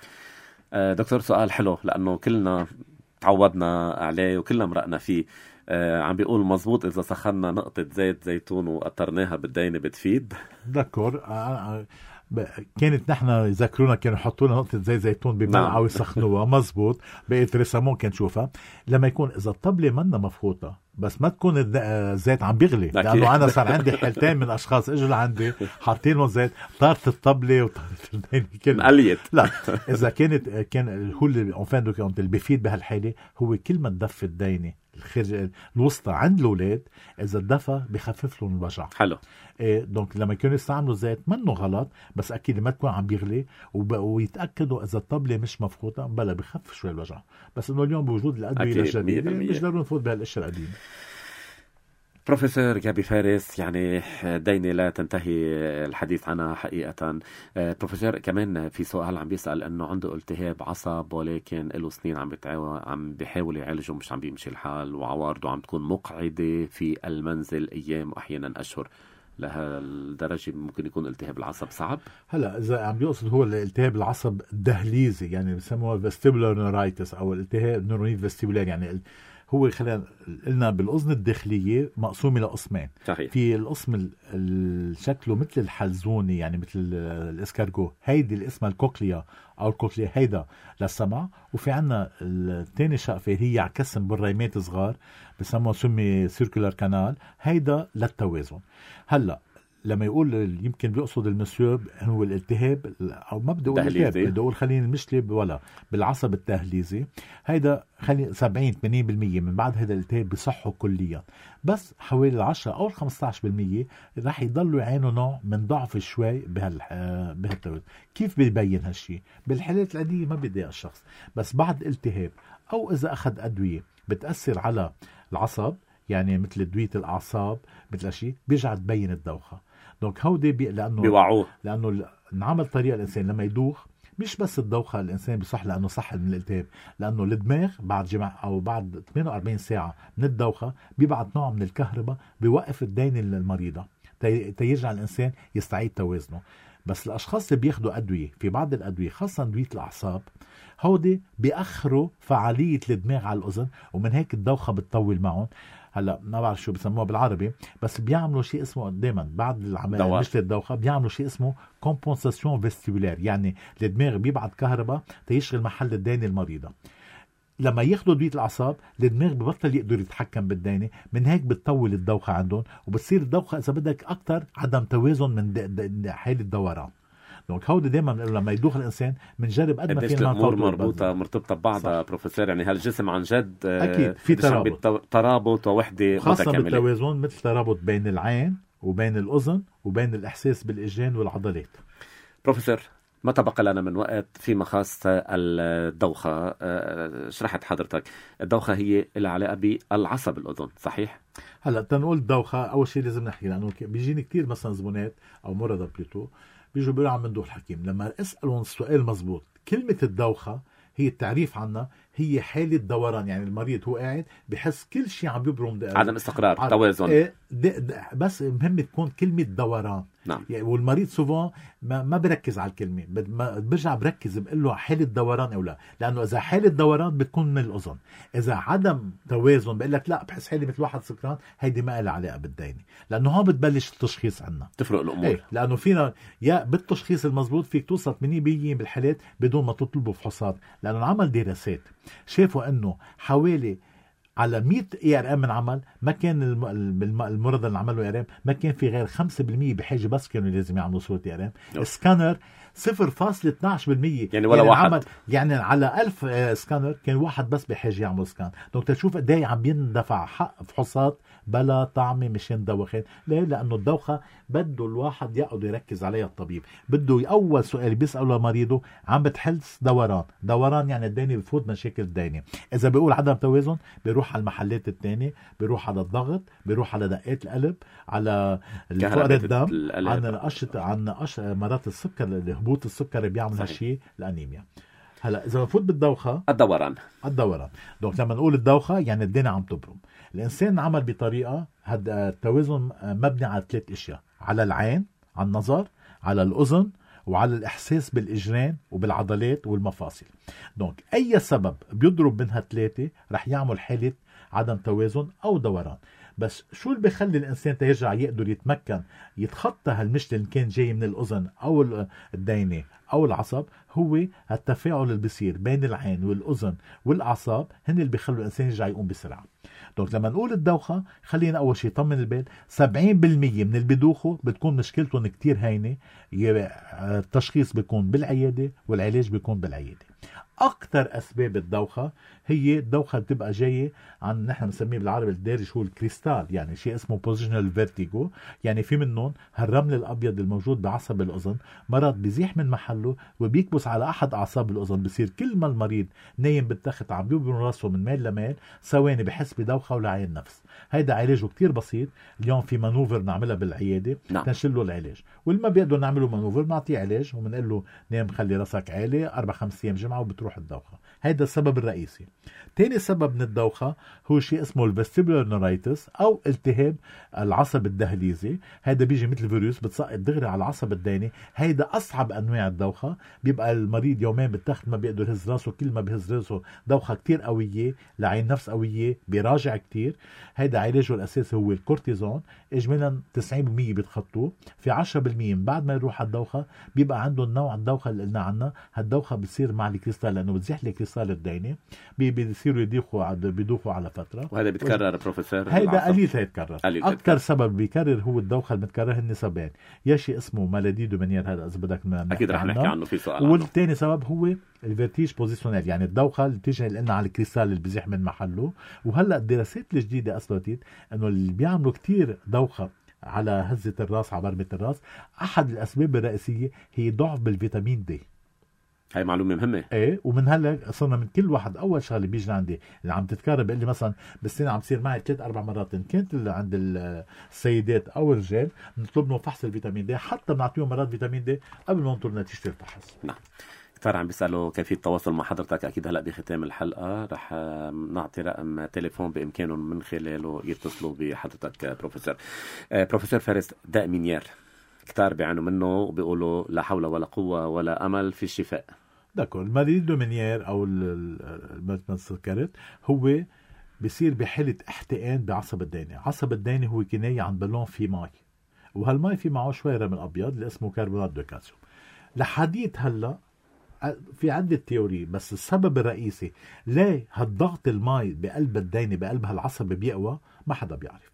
آه دكتور سؤال حلو لأنه كلنا تعودنا عليه وكلنا مرقنا فيه. آه عم بيقول مزبوط إذا سخنا نقطة زيت زيتون وقطرناها بالدينة بتفيد؟ دكور آه كانت نحن يذكرونا كانوا يحطوا لنا نقطة زي زيتون بملعقة ويسخنوها مزبوط، بقيت رسمون كان شوفها. لما يكون إذا الطبلة منا مفخوطة بس ما تكون الزيت عم بيغلي، لأنه أنا صار عندي حالتين من أشخاص إجوا لعندي حاطين لهم زيت، طارت الطبلة وطارت الدينة كلها مقليت. لا إذا كانت كان هو اللي أنفاندو كانت اللي بيفيد بهالحالة هو كل ما تدفي الدينة الخرج الوسطى عند الأولاد، إذا الدفى بخفف لهم الوجع. حلو. إيه دونك لما كانوا يستعملوا زيت منه غلط، بس أكيد ما تكون عم بيغلي وب... ويتأكدوا إذا الطبلة مش مفخوطة بلا بخفف شوي الوجع. بس إنه اليوم بوجود الأدوية الجديدة مش ضروري نفوت بهالأشياء القديمة. بروفيسور جابي فارس، يعني ديني لا تنتهي الحديث عنها حقيقة. بروفيسور كمان في سؤال عم بيسأل انه عنده التهاب عصب ولكن له سنين عم بتعاو... عم بيحاول يعالجه مش عم بيمشي الحال، وعوارضه عم تكون مقعدة في المنزل ايام واحيانا اشهر. لهالدرجة ممكن يكون التهاب العصب صعب؟ هلا اذا عم بيقصد هو الالتهاب العصب الدهليزي، يعني بسموها vestibular neuritis او الالتهاب نوروني فيستيبولار، يعني هو خلينا قلنا بالاذن الداخليه مقسومه لقسمين. صحيح. في القسم شكله مثل الحلزوني، يعني مثل الاسكارجو، هيدي اللي اسمها الكوكليا او الكوكليا، هيدا للسمع. وفي عنا الثاني شقفه هي على كسم بالريمات صغار بسموها سمي سيركولار كانال، هيدا للتوازن. هلا لما يقول يمكن بيقصد المسيو هو الالتهاب، او ما بدي اقول الالتهاب، بدي اقول خلينا المشكله ولا بالعصب التهليزي، هيدا خلي سبعين ثمانين بالمية من بعد هذا الالتهاب بيصحوا كليا، بس حوالي العشرة او الخمسة عشر بالمية راح يضلوا يعانوا نوع من ضعف شوي بهال بهالتوازن. كيف بيبين هالشيء؟ بالحالات العاديه ما بيضايق الشخص، بس بعد التهاب او اذا اخذ ادويه بتاثر على العصب، يعني مثل ادويه الاعصاب مثل شيء، بيرجع تبين الدوخه. دونك هودي بي... لانه بيوعوه، لانه انعمل طريقه الانسان لما يدوخ مش بس الدوخه الانسان بيصح لانه صح من الالتهاب، لانه الدماغ بعد جمع او بعد ثمانية وأربعين ساعه من الدوخه بيبعث نوع من الكهرباء بيوقف الدين المريضه تي... تيرجع الانسان يستعيد توازنه. بس الاشخاص اللي بياخذوا ادويه، في بعض الادويه خاصه ادويه الاعصاب، هودي بيأخروا فعاليه الدماغ على الاذن، ومن هيك الدوخه بتطول معهم. هلا ما بعرف شو بسموها بالعربي، بس بيعملوا شيء اسمه دائما بعد العمليه مش الدوخه بيعملوا شيء اسمه كومبنساسيون فيستيبولار، يعني الدماغ بيبعت كهرباء تيشغل محل الدينه المريضه. لما ياخذوا ادويه الاعصاب الدماغ ببطل يقدر يتحكم بالدينه، من هيك بتطول الدوخه عندهم، وبتصير الدوخه اذا بدك اكثر عدم توازن من حاله الدوران. دونك هودي دائما لما يدوخ الانسان بنجرب قد ما فينا الامور مربوطه مرتبطه ببعضها بروفيسور، يعني هالجسم عن جد اكيد في ترابط ترابط ووحده خاصه متكامله، بالتوازن مثل ترابط بين العين وبين الاذن وبين الاحساس بالاجرين والعضلات. بروفيسور ما تبقى لنا من وقت فيما خاص الدوخه، شرحت حضرتك الدوخه هي لها علاقه بالعصب الاذن، صحيح؟ هلا تنقول الدوخه اول شيء لازم نحكي، لانه بيجيني كثير مثلا زبونات او مرضى بلوتو بيجوا بيقولوا عم ندوخ الحكيم، لما اسالهم السؤال مزبوط، كلمه الدوخه هي التعريف عنها هي حالة دوران، يعني المريض هو قاعد بحس كل شيء عم يبرم دقائق، عدم استقرار، توازن، ايه بس مهم تكون كلمة دوران. نعم. يعني والمريض سوفون ما, ما بركز على الكلمة، برجع بركز بقول له حالة دوران او لا، لانه اذا حالة دوران بتكون من الاذن، اذا عدم توازن بقول لك لا بحس حالي مثل واحد سكران، هيدي ما لها علاقة بالدينة، لانه هون بتبلش التشخيص عنا تفرق الامور. ايه لانه فينا يا بالتشخيص المضبوط فيك توصل ثمانين بالمية بالحالات بدون ما تطلبوا فحوصات، لانه عمل دراسات شافوا انه حوالي على مية اي ار ام من عمل ما كان المرضى اللي عملوا اي ار ام ما كان في غير خمسة بالمية بحاجه بس كانوا لازم يعملوا صوره اي ار ام. سكانر صفر فاصلة اثناشر بالمية، يعني ولا يعني واحد عمل، يعني على ألف سكانر كان واحد بس بحاجه يعمل سكان. دونك تشوف قد ايه عم يندفع حق فحوصات بلا طعمه مشان دوخين. ليه؟ لانه الدوخه بده الواحد يقعد يركز عليها الطبيب، بده اول سؤال بيساله لمريضه عم بتحس دوران، دوران يعني الدينه بفوت مشاكل الدينه، اذا بيقول عدم توازن بيروح على المحلات الثانيه، بيروح على الضغط، بيروح على دقات القلب، على فقر الدم، عن قشطه، عن قش مرات السكر، هبوط السكر بيعمل هالشيء، الانيميا. هلا اذا بفوت بالدوخه الدوران الدوران دونك لما نقول الدوخه يعني الدنيا عم تبرم. الانسان عمل بطريقه هذا التوازن مبني على ثلاث اشياء، على العين، على النظر، على الاذن، وعلى الاحساس بالاجرين وبالعضلات والمفاصل. دونك اي سبب بيضرب من هالثلاثه رح يعمل حاله عدم توازن او دوران. بس شو اللي بيخلي الانسان تيرجع يقدر يتمكن يتخطى هالمشكله اللي كان جاي من الاذن او الدينه او العصب؟ هو التفاعل اللي بيصير بين العين والاذن والاعصاب، هن اللي بيخلوا الانسان يرجع يقوم بسرعه. دونك لما نقول الدوخه خلينا اول شيء طمن البال، سبعين بالمية من اللي بيدوخوا بتكون مشكلتهم كتير هينه، التشخيص بيكون بالعياده والعلاج بيكون بالعياده. اكثر اسباب الدوخه هي الدوخه بتبقى جايه عن نحن بنسميه بالعربي الدارج هو الكريستال، يعني شيء اسمه بوزيشنال فيرتيجو. يعني في منهم هالرمل الابيض الموجود بعصب الاذن مرات بيزيح من محله وبيكبس على احد اعصاب الاذن، بصير كل ما المريض نايم بالتخت عم بيبرم راسه من ميل لميل ثواني بحس بدوخه ولعين نفس. هيدا علاجه كتير بسيط، اليوم في مانوفر نعملها بالعياده نعم. تنشل له العلاج، واللي ما بيقدر نعمله مانوفر نعطيه علاج وبنقول له نام خلي راسك عالي اربع خمس ايام جمعه وبتروح الدوخه. هيدا السبب الرئيسي. تاني سبب من الدوخه هو شيء اسمه الفيستيبولار نورايتس او التهاب العصب الدهليزي. هيدا بيجي مثل فيروس بتسقط دغري على العصب الدهني. هيدا اصعب انواع الدوخه، بيبقى المريض يومين بالتخت ما بيقدر يهز راسه، كل ما بيهز راسه دوخه كتير قويه، لعين نفس قويه، بيراجع كتير. هيدا علاجه الاساسي هو الكورتيزون، اجمالا تسعين بالمية بيتخطوه. في عشرة بالمية من بعد ما يروح الدوخه بيبقى عنده النوع الدوخه اللي قلنا عنها. هالدوخه بتصير مع الكريستال لانه بتزيح الكريستال الدهني، بيصيروا يدوخوا بيدوخوا على فتره. وهذا بيتكرر بروفيسور؟ هيدا قليل هيتكرر. اكثر سبب بيكرر هو الدوخه المتكرره هن سببين، يا شيء اسمه مالادي دومينير، هذا اذا بدك اكيد رح نحكي عنه في سؤال. والثاني سبب هو الفيرتيج بوزيشنال، يعني الدوخه اللي بتيجي لنا على الكريستال اللي بيزيح من محله. وهلا الدراسات الجديده اثبتت انه اللي بيعملوا كتير دوخه على هزه الراس على برمه الراس احد الاسباب الرئيسيه هي ضعف بالفيتامين دي. هاي معلومه مهمه. ايه، ومن هلا صرنا من كل واحد اول شغله بيجي عندي اللي عم تتكرر بيقول لي مثلا بالسنه عم تصير معي ثلاث اربع مرات، ان كانت اللي عند السيدات او الرجال بنطلب لهم فحص الفيتامين دي، حتى بنعطيهم مرات فيتامين دي قبل ما ننطر نتيجه الفحص. نعم. كثير عم بيسألوا كيفية التواصل مع حضرتك. أكيد هلأ بختام الحلقة رح نعطي رقم تليفون بإمكانهم من خلاله يتصلوا بحضرتك بروفيسور. بروفيسور فارس، داء مينير كتار بيعانوا منه وبيقولوا لا حول ولا قوة ولا أمل في الشفاء. داكو المريض دومينير أو مثل ما ذكرت هو بيصير بحالة احتقان بعصب الدهني. عصب الدهني هو كناية عن بالون في ماء، وهالماء في معه شوية رمل أبيض اللي اسمه كربونات دو كالسيوم. لحديت هلا في عدة تيوري، بس السبب الرئيسي ليه هالضغط الماء بقلب الدهني بقلب هالعصب بيقوى ما حدا بيعرف.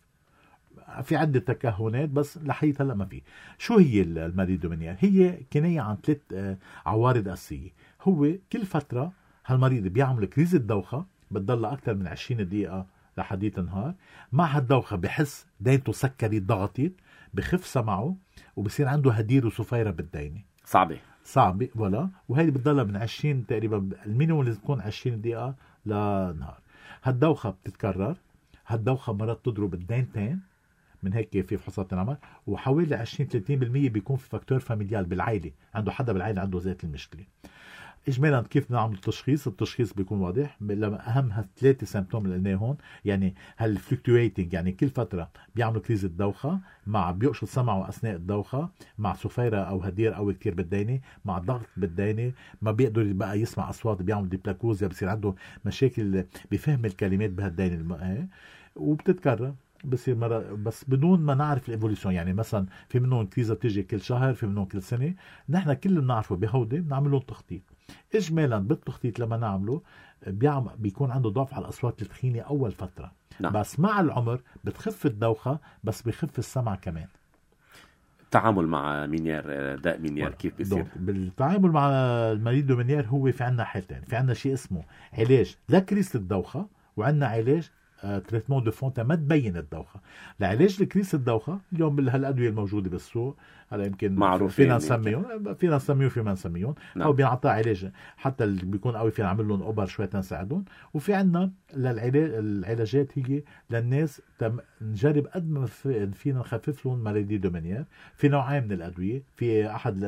في عدة تكهنات بس لحيت هلا ما في. شو هي المالادي دومينير؟ هي كناية عن ثلاث عوارض أساسية. هو كل فترة هالمريض بيعمل كريز الدوخة بتضل أكثر من عشرين دقيقة لحديت نهار. مع هالدوخة بحس دينته سكري ضغطت، بخف سمعه، وبصير عنده هدير وصفيرة بالدينة. صعبة صعبة ولا، وهي بتضلها من عشرين تقريبا، المينيموم لازم تكون عشرين دقيقة لنهار. هالدوخة بتتكرر، هالدوخة مرات تضرب الدينتين، من هيك في فحوصات تنعمل، وحوالي عشرين ثلاثين بالمية بيكون في فاكتور فاميليال بالعائلة، عنده حدا بالعائلة عنده ذات المشكلة. اجمالا كيف نعمل التشخيص؟ التشخيص بيكون واضح. اهم هالثلاثه سيمبتوم اللي قلناه هون، يعني هالفلكتويتنج، يعني كل فتره بيعملوا كريز الدوخه، مع بيقشط سمعه اثناء الدوخه، مع صفيره او هدير قوي كتير بالدينه، مع ضغط بالدينه، ما بيقدر بقى يسمع اصوات، بيعمل ديبلاكوزيا، بصير عنده مشاكل بفهم الكلمات بهالدينه، وبتتكرر بصير مرة بس بدون ما نعرف الايفوليوشن. يعني مثلا في منهم كريزة بتيجي كل شهر، في منهم كل سنة. نحن كل اللي بنعرفه بهودي بنعملهم تخطيط. اجمالا بالتخطيط لما نعمله بيعمل بيكون عنده ضعف على الاصوات التخينة اول فترة. نعم. بس مع العمر بتخف الدوخة، بس بيخف السمع كمان. التعامل مع مينير، داء مينير كيف بيصير؟ بالتعامل مع المريض دومينير هو في عنا حالتين. في عنا شيء اسمه علاج لكريس الدوخة، وعنا علاج تريتمون دو فونتا ما تبين الدوخة. لعلاج لكريس الدوخة اليوم بالهالأدوية الموجودة بالسوق هلا يمكن معروف فينا نسميهم فينا نسميهم فينا نسميهم نعم. أو بينعطى علاج حتى اللي بيكون قوي فينا نعمل لهم أوبر شوية تنساعدهم. وفي عنا للعلاج العلاجات هي للناس تم نجرب قد ما فينا نخفف لهم مالادي دومينير. في نوعين من الأدوية. في أحد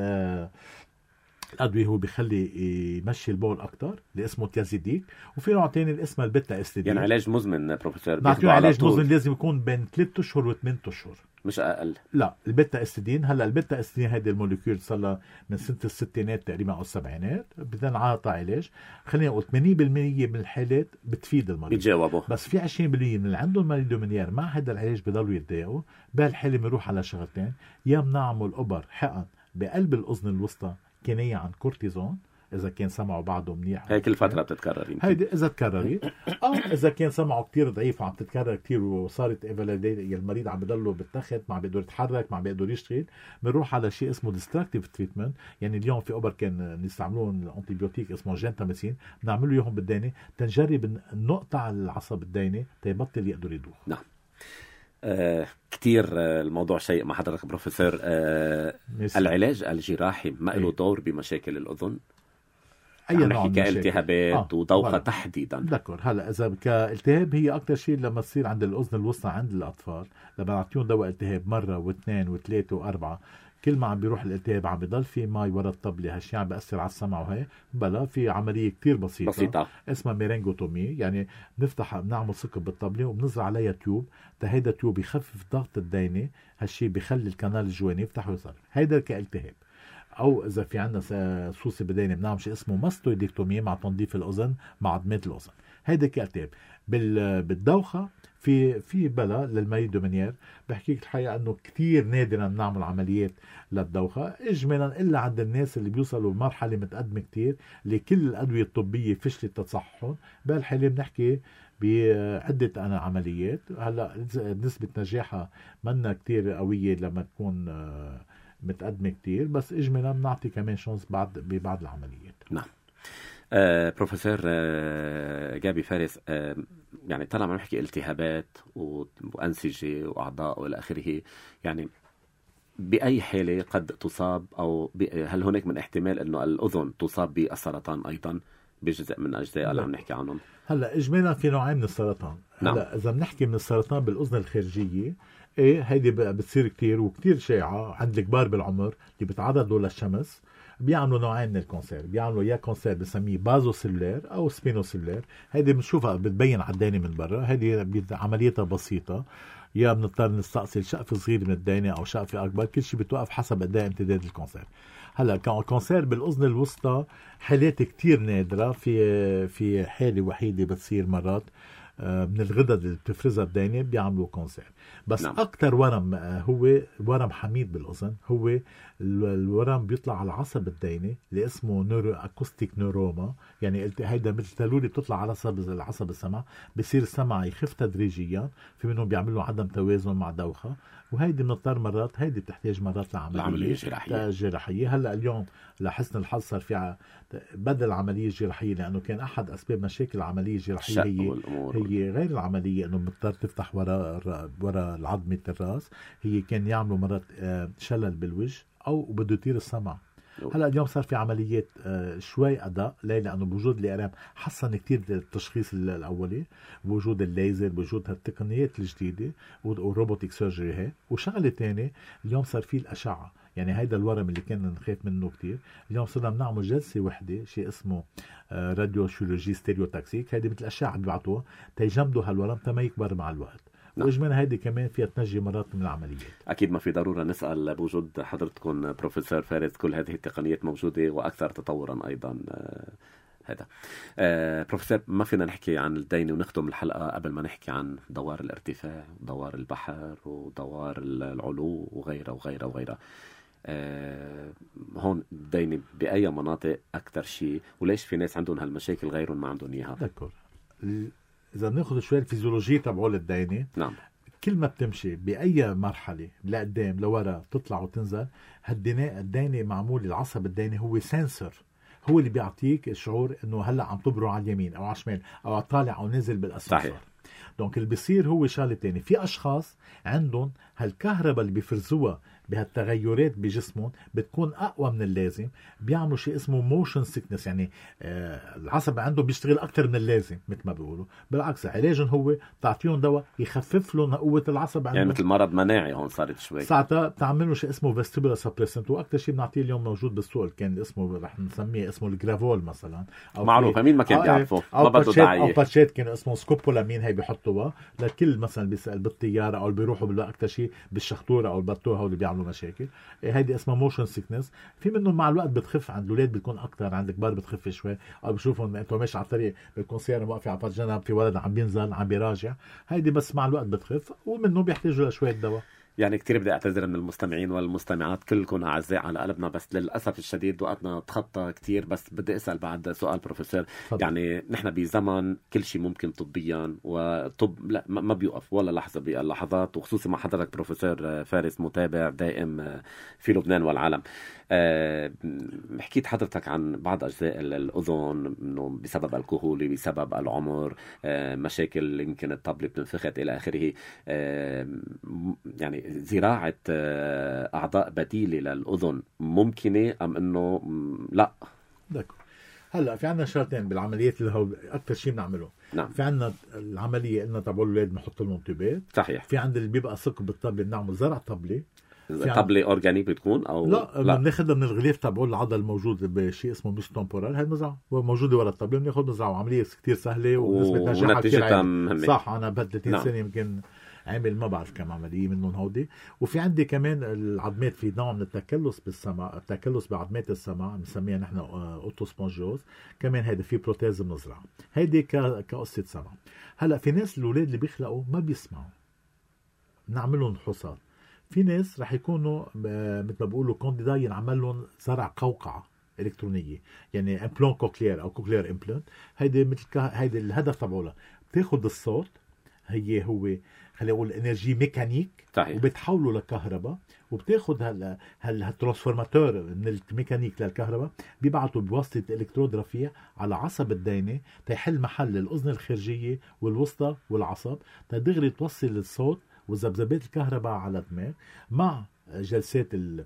الأدوية هو بيخلي يمشي البول أكتر اللي اسمه تيازيديك، وفي نوع تاني اللي اسمه البيتا استدين. يعني علاج مزمن بروفيسور؟ نعطيه علاج مزمن لازم يكون بين ثلاثة أشهر وثمانية أشهر مش أقل. لا البيتا استدين هلا البيتا استدين هيدي الموليكيول صار لها من سنة الستينات تقريبا أو السبعينات بتنعطى علاج. خلينا نقول ثمانين بالمية من الحالات بتفيد المريض بيتجاوبوا، بس في عشرين بالمية من اللي عندهم مالادي دومينير مع هذا العلاج بضلوا يتضايقوا. بهالحالة بنروح على شغلتين، يا بنعمل أوبر حقن بقلب الأذن الوسطى كناية عن كورتيزون اذا كان سمعوا بعضه منيح. هي كل فتره بتتكرر يمكن. هيدي اذا تكررت او اذا كان سمعوا كتير ضعيف وعم تتكرر كتير وصارت المريض عم بضله بالتخت، ما بيقدر يتحرك، ما بيقدر يشتغل، بنروح على شيء اسمه ديستراكتيف تريتمنت. يعني اليوم في اوبر كان يستعملون الانتيبيوتيك اسمه جنتاميسين، بنعمله اياهم بالدينه تنجرب نقطع العصب الدينه تيبطل يقدر يدوخ. نعم. آه كتير آه الموضوع شيء مع حضرتك بروفيسور. آه العلاج الجراحي ما له دور بمشاكل الأذن؟ أي نوع من كالتهابات آه. ودوخة ولا. تحديدا. ذكر هلا إذا كالتهاب هي أكتر شيء لما تصير عند الأذن الوسطى عند الأطفال، لما نعطيهم دواء التهاب مرة واثنين وثلاثة وأربعة، كل ما عم بيروح الالتهاب عم بيضل في ماي ورا الطبلة، هالشيء عم بيأثر على السمع. وهي بلا في عملية كتير بسيطة, بسيطة. اسمها ميرينجوتومي، يعني بنفتح بنعمل ثقب بالطبلة وبنزرع عليها تيوب، تهيدا تيوب يخفف ضغط الدينة، هالشيء بيخلي الكنال الجواني يفتح ويصير. هيدا كالتهاب. او اذا في عندنا سوسي بدينه بنعمل شيء اسمه ماستويدكتومي مع تنظيف الاذن مع عظمات الاذن. هيدا كالتهاب. بالدوخه في في بلا للمريض دومينير، بحكي لك الحقيقه انه كثير نادرا بنعمل عمليات للدوخه اجمالا الا عند الناس اللي بيوصلوا لمرحله متقدمه كثير اللي كل الادويه الطبيه فشلت تصححهم. بهالحاله بنحكي بعدة أنا عمليات. هلا نسبة نجاحها منا كتير قوية لما تكون متقدمة كتير، بس إجمالا بنعطي كمان شانس بعد ببعض العمليات. نعم. آه، بروفيسور آه، جابي فارس، آه، يعني طالما نحكي التهابات وأنسجة وأعضاء وإلى آخره، يعني بأي حالة قد تصاب أو هل هناك من احتمال أنه الأذن تصاب بالسرطان أيضا بجزء من أجزاء اللي عم نحكي عنهم؟ هلا إجمالا في نوعين من السرطان. نعم. هلا إذا بنحكي من السرطان بالأذن الخارجية، ايه هيدي بتصير كتير وكتير شائعة عند الكبار بالعمر اللي بيتعرضوا للشمس. بيعملوا نوعين من الكونسير، بيعملوا يا كونسير بسميه بازو سيلولير او سبينو سيلولير. هيدي بنشوفها بتبين على الدينة من برا، هيدي عمليتها بسيطة، يا بنضطر نستأصل شقف صغير من الدينة او شقف اكبر، كل شيء بتوقف حسب قد ايه امتداد الكونسير. هلا كونسير بالاذن الوسطى حالات كتير نادرة، في في حالة وحيدة بتصير مرات من الغدد اللي بتفرزها الدينة بيعملوا كونسير. بس نعم. أكتر ورم هو ورم حميد بالأذن، هو الورم بيطلع على عصب الدينة اللي اسمه نورو أكوستيك نوروما. يعني هيدا مثل تلولي بتطلع على عصب العصب السمع، بصير السمع يخف تدريجيا، في منهم بيعملوا عدم توازن مع دوخة، وهيدي بنضطر مرات هيدي بتحتاج مرات لعملية جراحية. جراحية. هلا اليوم لحسن الحظ صار في بدل العملية الجراحية، لأنه كان أحد أسباب مشاكل العملية الجراحية هي هي غير العملية، إنه بتضطر تفتح وراء وراء عظمة الرأس. هي كان يعملوا مرات شلل بالوجه أو بده يطير السمع. هلا اليوم صار في عمليات شوي أداء، ليه؟ لأنه بوجود الآلام حسن كتير التشخيص الأولي، بوجود الليزر، بوجود هالتقنيات الجديدة والروبوتيك سيرجري. هي وشغلة تانية اليوم صار في الأشعة. يعني هيدا الورم اللي كنا نخاف منه كتير، اليوم صرنا بنعمل جلسة وحدة شيء اسمه راديوشيولوجي ستيريوتاكسيك. هيدي مثل أشعة بيبعتوها تيجمدوا هالورم تما يكبر مع الوقت. واجمالا هيدي كمان فيها تنجي مرات من العمليات. اكيد ما في ضروره نسال بوجود حضرتكم بروفيسور فارس، كل هذه التقنيات موجوده واكثر تطورا ايضا. هذا آه بروفيسور، ما فينا نحكي عن الدينة ونختم الحلقه قبل ما نحكي عن دوار الارتفاع ودوار البحر ودوار العلو وغيرها وغيرها وغيرها. آه هون الدينة باي مناطق اكثر شيء، وليش في ناس عندهم هالمشاكل غيرهم ما عندهم اياها؟ دكتور، إذا بناخذ شوي الفيزيولوجية تبعول الدينة، نعم، كل ما بتمشي بأي مرحلة لقدام لورا تطلع وتنزل، هالدينة الدينة معمول العصب الديني هو سنسور، هو اللي بيعطيك الشعور إنه هلا عم تبرو على اليمين أو على الشمال أو على طالع أو نازل بالأسانسور. دونك اللي بيصير هو شغله تاني. في أشخاص عندهم هالكهرباء اللي بيفرزوها بهالتغيرات بجسمهم بتكون أقوى من اللازم، بيعملوا شيء اسمه موشن سيكنس. يعني آه العصب عندهم بيشتغل أكتر من اللازم مثل ما بيقولوا. بالعكس علاجهم هو تعطيهم دواء يخفف لهم قوة العصب عندهم. يعني مثل مرض مناعي هون صارت شوي. ساعتها بتعملوا شيء اسمه فيستيبولا سبريسنت، وأكتر شيء بنعطيه اليوم موجود بالسوق كان اسمه رح نسميه اسمه الجرافول مثلا، أو معروف مين ما كان بيعرفه، ما بده داعي. أو باتشات كان اسمه سكوبولامين، هي بيحطوها لكل مثلا بيسأل بالطيارة أو اللي بيروحوا بالأكتر شيء بالشخطورة أو البطوها واللي بيعملوا مشاكل. هيدي اسمها موشن سيكنس. في منهم مع الوقت بتخف، عند الاولاد بتكون اكثر، عند الكبار بتخف شوي، او بشوفهم انتم ماشي على الطريق بتكون سياره واقفه على فرجنا في ولد عم بينزل عم بيراجع، هيدي بس مع الوقت بتخف، ومنه بيحتاجوا لشويه دواء. يعني كتير بدي اعتذر من المستمعين والمستمعات كلكم اعزاء على قلبنا، بس للاسف الشديد وقتنا تخطى كتير. بس بدي اسال بعد سؤال بروفيسور. فضل. يعني نحن بزمن كل شيء ممكن طبيا، وطب لا ما بيوقف ولا لحظه باللحظات، وخصوصا مع حضرتك بروفيسور فارس متابع دائم في لبنان والعالم. أه حكيت حضرتك عن بعض اجزاء الاذن انه بسبب الكحول، بسبب العمر، أه مشاكل يمكن الطبله بتنفخت الى اخره. أه يعني زراعه أه اعضاء بديله للاذن ممكنه ام انه لا؟ دكو. هلا في عندنا شغلتين بالعمليات اللي هو اكثر شيء بنعمله. نعم. في عندنا العمليه قلنا تبع الاولاد بنحط لهم طيبات. صحيح. في عند اللي بيبقى ثقب بالطبله بنعمل زرع طبله. طبله اورجانيك بتكون او لا, لا. بناخذها من الغلاف تبعه العضل الموجود بشيء اسمه مش تمبورال، هي مزرعه موجوده ورا الطبله، بناخذ مزرعه. عمليه كثير سهله ونسبه نجاحها كثير عاليه. صح. انا ب ثلاثين نعم. سنه يمكن عامل ما بعرف كم عمليه منهم هودي. وفي عندي كمان العظمات، في نوع من التكلس بالسمع، التكلس بعظمات السمع بنسميها نحن اوتوسبونجوز، كمان هيدا في بروتيز بنزرعها. هيدي كقصه سمع. هلا في ناس الاولاد اللي بيخلقوا ما بيسمعوا، بنعملهم فحوصات. في ناس رح يكونوا مثل ما بيقولوا كانديدا ينعمل لهم زرع قوقعه الكترونيه، يعني امبلون كوكلير او كوكلير امبلانت. هيدي مثل هيدي الهدف تبعولها بتاخذ الصوت، هي هو خلينا نقول انرجي ميكانيك، صحيح. وبتحوله لكهرباء، وبتاخذ هال هالترانسفورماتور من الميكانيك للكهرباء، بيبعته بواسطه الكترود رفيع على عصب الدينه تيحل محل الاذن الخارجيه والوسطى والعصب، تدغري توصل الصوت وذبذبات الكهرباء على الدماغ مع جلسات ال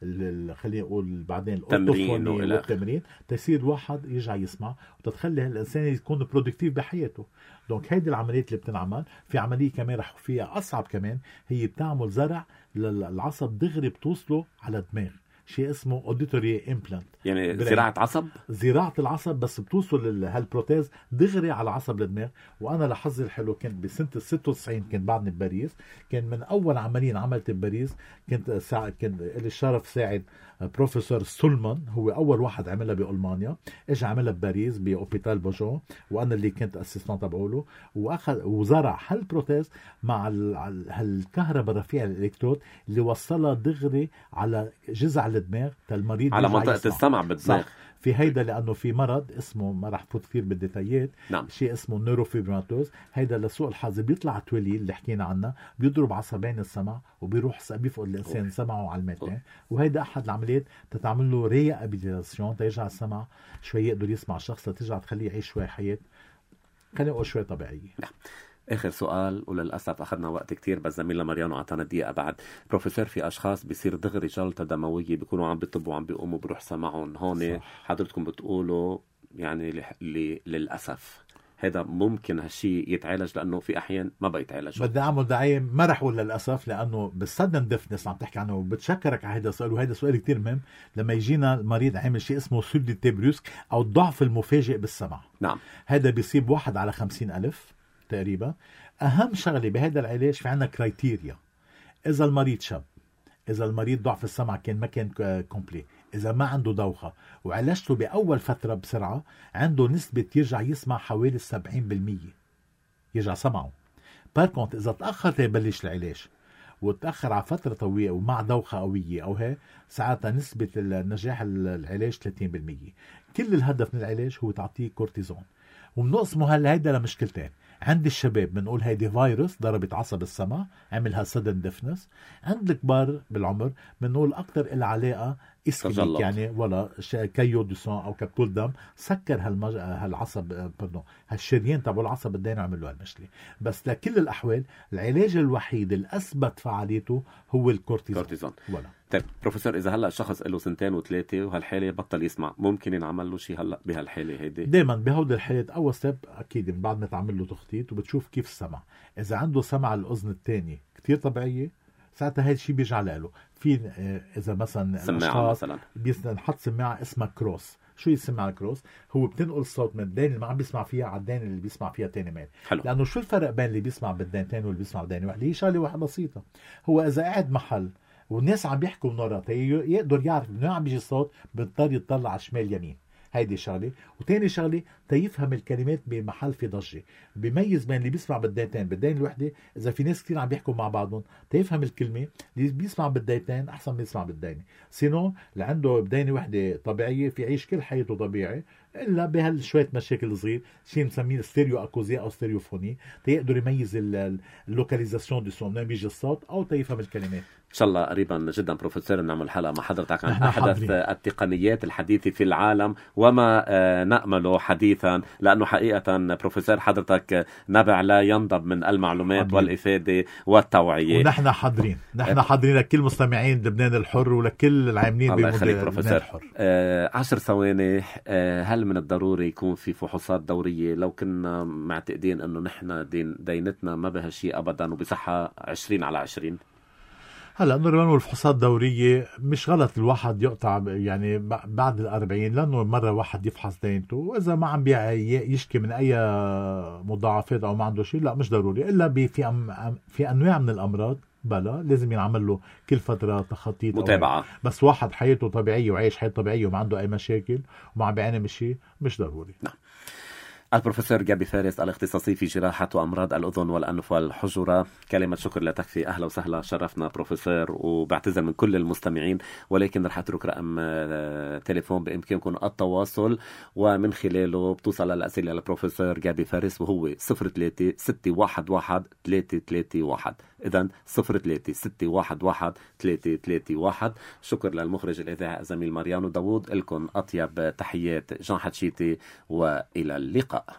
خلينا نقول بعدين الاوتوفوني والتمرين، تصير واحد يرجع يسمع وتتخلي الانسان يكون برودكتيف بحياته. دونك هيدي العمليات اللي بتنعمل. في عمليه كمان رح فيها اصعب كمان، هي بتعمل زرع للعصب دغري بتوصله على الدماغ، شيء اسمه اوديتوري امبلانت، يعني زراعه عصب. زراعه العصب بس بتوصل هالبروتيز دغري على عصب الدماغ. وانا لحظي الحلو كنت بسنه ستة وتسعين كنت بعدني بباريس، كان من اول عمليه عملت بباريس. كنت ساعد كان لي الشرف ساعد بروفيسور سولمان، هو اول واحد عملها بالمانيا، اجى عملها بباريس باوبيتال بوجون، وانا اللي كنت اسيستان تبعوله، واخذ وزرع هالبروتيز مع هالكهرباء الرفيعه الالكترود اللي وصلها دغري على جذع الدماغ المريض على منطقه يسمع. السمع بالدماغ. في هيدا لانه في مرض اسمه، ما رح فوت كثير بالديتايات، نعم. شيء اسمه نيروفيبراتوز. هيدا لسوء الحظ بيطلع تولي اللي حكينا عنه، بيضرب عصبين السمع وبيروح بيفقد الانسان أوه. سمعه على المتين. وهيدا احد العمليات تتعمل له ريابيليتاسيون تيرجع السمع شوي يقدر يسمع الشخص، ترجع تخليه يعيش شوي حياه خلينا نقول شوي طبيعيه. نعم. آخر سؤال، وللأسف أخذنا وقت كتير، بس زميلنا ماريانو عطانا دقيقة بعد. بروفيسور، في أشخاص بيصير دغري جلطة دموية بيكونوا عم بيطبوا وعم بيقوموا بروح سمعهم هون، حضرتكم بتقولوا يعني ل... للأسف هذا ممكن هالشيء يتعالج؟ لأنه في أحيان ما بيتعالج. بدي أعمل دعاية، ما رح أقول للأسف، لأنه بالسدن ديفنس عم تحكي عنه، وبتشكرك على هذا السؤال، وهذا سؤال كتير مهم. لما يجينا المريض عامل شيء اسمه سوديتي بروسك أو الضعف المفاجئ بالسمع، نعم، هذا بيصيب واحد على خمسين ألف تقريبا. أهم شغلة بهذا العلاج في عنا كرايتيريا. إذا المريض شاب، إذا المريض ضعف السمع كان ما كان كومبلي، إذا ما عنده دوخة وعالجته بأول فترة بسرعة، عنده نسبة يرجع يسمع حوالي سبعين بالمية يرجع سمعه. باركونت إذا تأخر يبلش العلاج وتأخر على فترة طويلة ومع دوخة قوية أو هي، ساعتها نسبة النجاح العلاج ثلاثين بالمية. كل الهدف من العلاج هو تعطيه كورتيزون. وبنقسمه هلا هيدا لمشكلتين. عند الشباب بنقول هيدي فيروس ضربت عصب السمع عملها سدن ديفنس. عند الكبار بالعمر بنقول اكثر العلاقه اسكيميك، يعني ولا كيو دوسون او كبتول دم سكر هالمج... هالعصب بردون هالشريان تبع العصب الدين عمل له هالمشكله. بس لكل الاحوال العلاج الوحيد اللي اثبت فعاليته هو الكورتيزون. كورتيزون. ولا طيب بروفيسور، اذا هلا الشخص له سنتين وثلاثه وهالحاله بطل يسمع، ممكن ينعمل له شيء هلا بهالحاله هيدي؟ دائما بهود الحالات اول ستيب اكيد من بعد ما تعمل له تخطيط وبتشوف كيف السمع. اذا عنده سمع الاذن الثانيه كتير طبيعيه، ساعتها هذا الشيء بيرجع له. في اذا مثلا سماعه مثلا بنحط سماعه اسمها كروس. شو السماعه الكروس؟ هو بتنقل الصوت من الدين اللي ما عم بيسمع فيها على الدين اللي بيسمع فيها تاني مال. حلو. لانه شو الفرق بين اللي بيسمع بالدين تاني واللي بيسمع بالدين واحد؟ هي شغله واحده بسيطه. هو اذا قاعد محل والناس عم بيحكوا من ورا يقدر يعرف منين عم بيجي الصوت، بيضطر يطلع على شمال يمين. هيدي شغله. وتاني شغله تيفهم الكلمات بمحل في ضجه، بيميز بين اللي بيسمع بالدينتين بالدين الوحده. اذا في ناس كتير عم بيحكوا مع بعضهم تيفهم الكلمه، اللي بيسمع بالدينتين احسن من يسمع بالدينه. سينو اللي عنده بدينه وحده طبيعيه في عيش كل حياته طبيعي، الا بهالشويه مشاكل صغير، شيء مسميه ستيريو اكوزيا او ستيريوفوني، تيقدر يميز اللوكاليزاسيون دي سون، منين بيجي الصوت، او تيفهم الكلمات. ان شاء الله قريبا جدا بروفيسور نعمل حلقه مع حضرتك عن احدث التقنيات الحديثه في العالم وما نأمله حديثا، لانه حقيقه بروفيسور حضرتك نبع لا ينضب من المعلومات حضرين. والافاده والتوعيه. ونحن حاضرين، نحن حاضرين لكل مستمعين لبنان الحر ولكل العاملين بلبنان الحر. آه عشر ثواني. آه هل من الضروري يكون في فحوصات دوريه؟ لو كنا معتقدين انه نحن دين دينتنا ما بها شيء ابدا وبصحه عشرين على عشرين. هلا نورمال الفحوصات الدورية مش غلط الواحد يقطع يعني بعد الأربعين، لأنه مرة واحد يفحص دينته، وإذا ما عم يشكي من أي مضاعفات أو ما عنده شيء لا مش ضروري. إلا في أم في أنواع من الأمراض بلا لازم ينعمل له كل فترة تخطيط متابعة. بس واحد حياته طبيعية وعايش حياة طبيعية وما عنده أي مشاكل وما عم بيعاني من شيء مش ضروري. نعم. البروفيسور جابي فارس الاختصاصي في جراحة وأمراض الأذن والأنف والحجرة، كلمة شكر لا تكفي. أهلا وسهلا، شرفنا بروفيسور، وبعتذر من كل المستمعين ولكن رح أترك رقم تليفون بإمكانكم التواصل ومن خلاله بتوصل الأسئلة للبروفيسور جابي فارس، وهو صفر ثلاثة ستة واحد واحد ثلاثة ثلاثة واحد. إذن صفر ثلاثة ستة واحد واحد ثلاثة ثلاثة واحد. شكر للمخرج الإذاعي زميل ماريانو داوود. لكم أطيب تحيات جان حتشيتي وإلى اللقاء.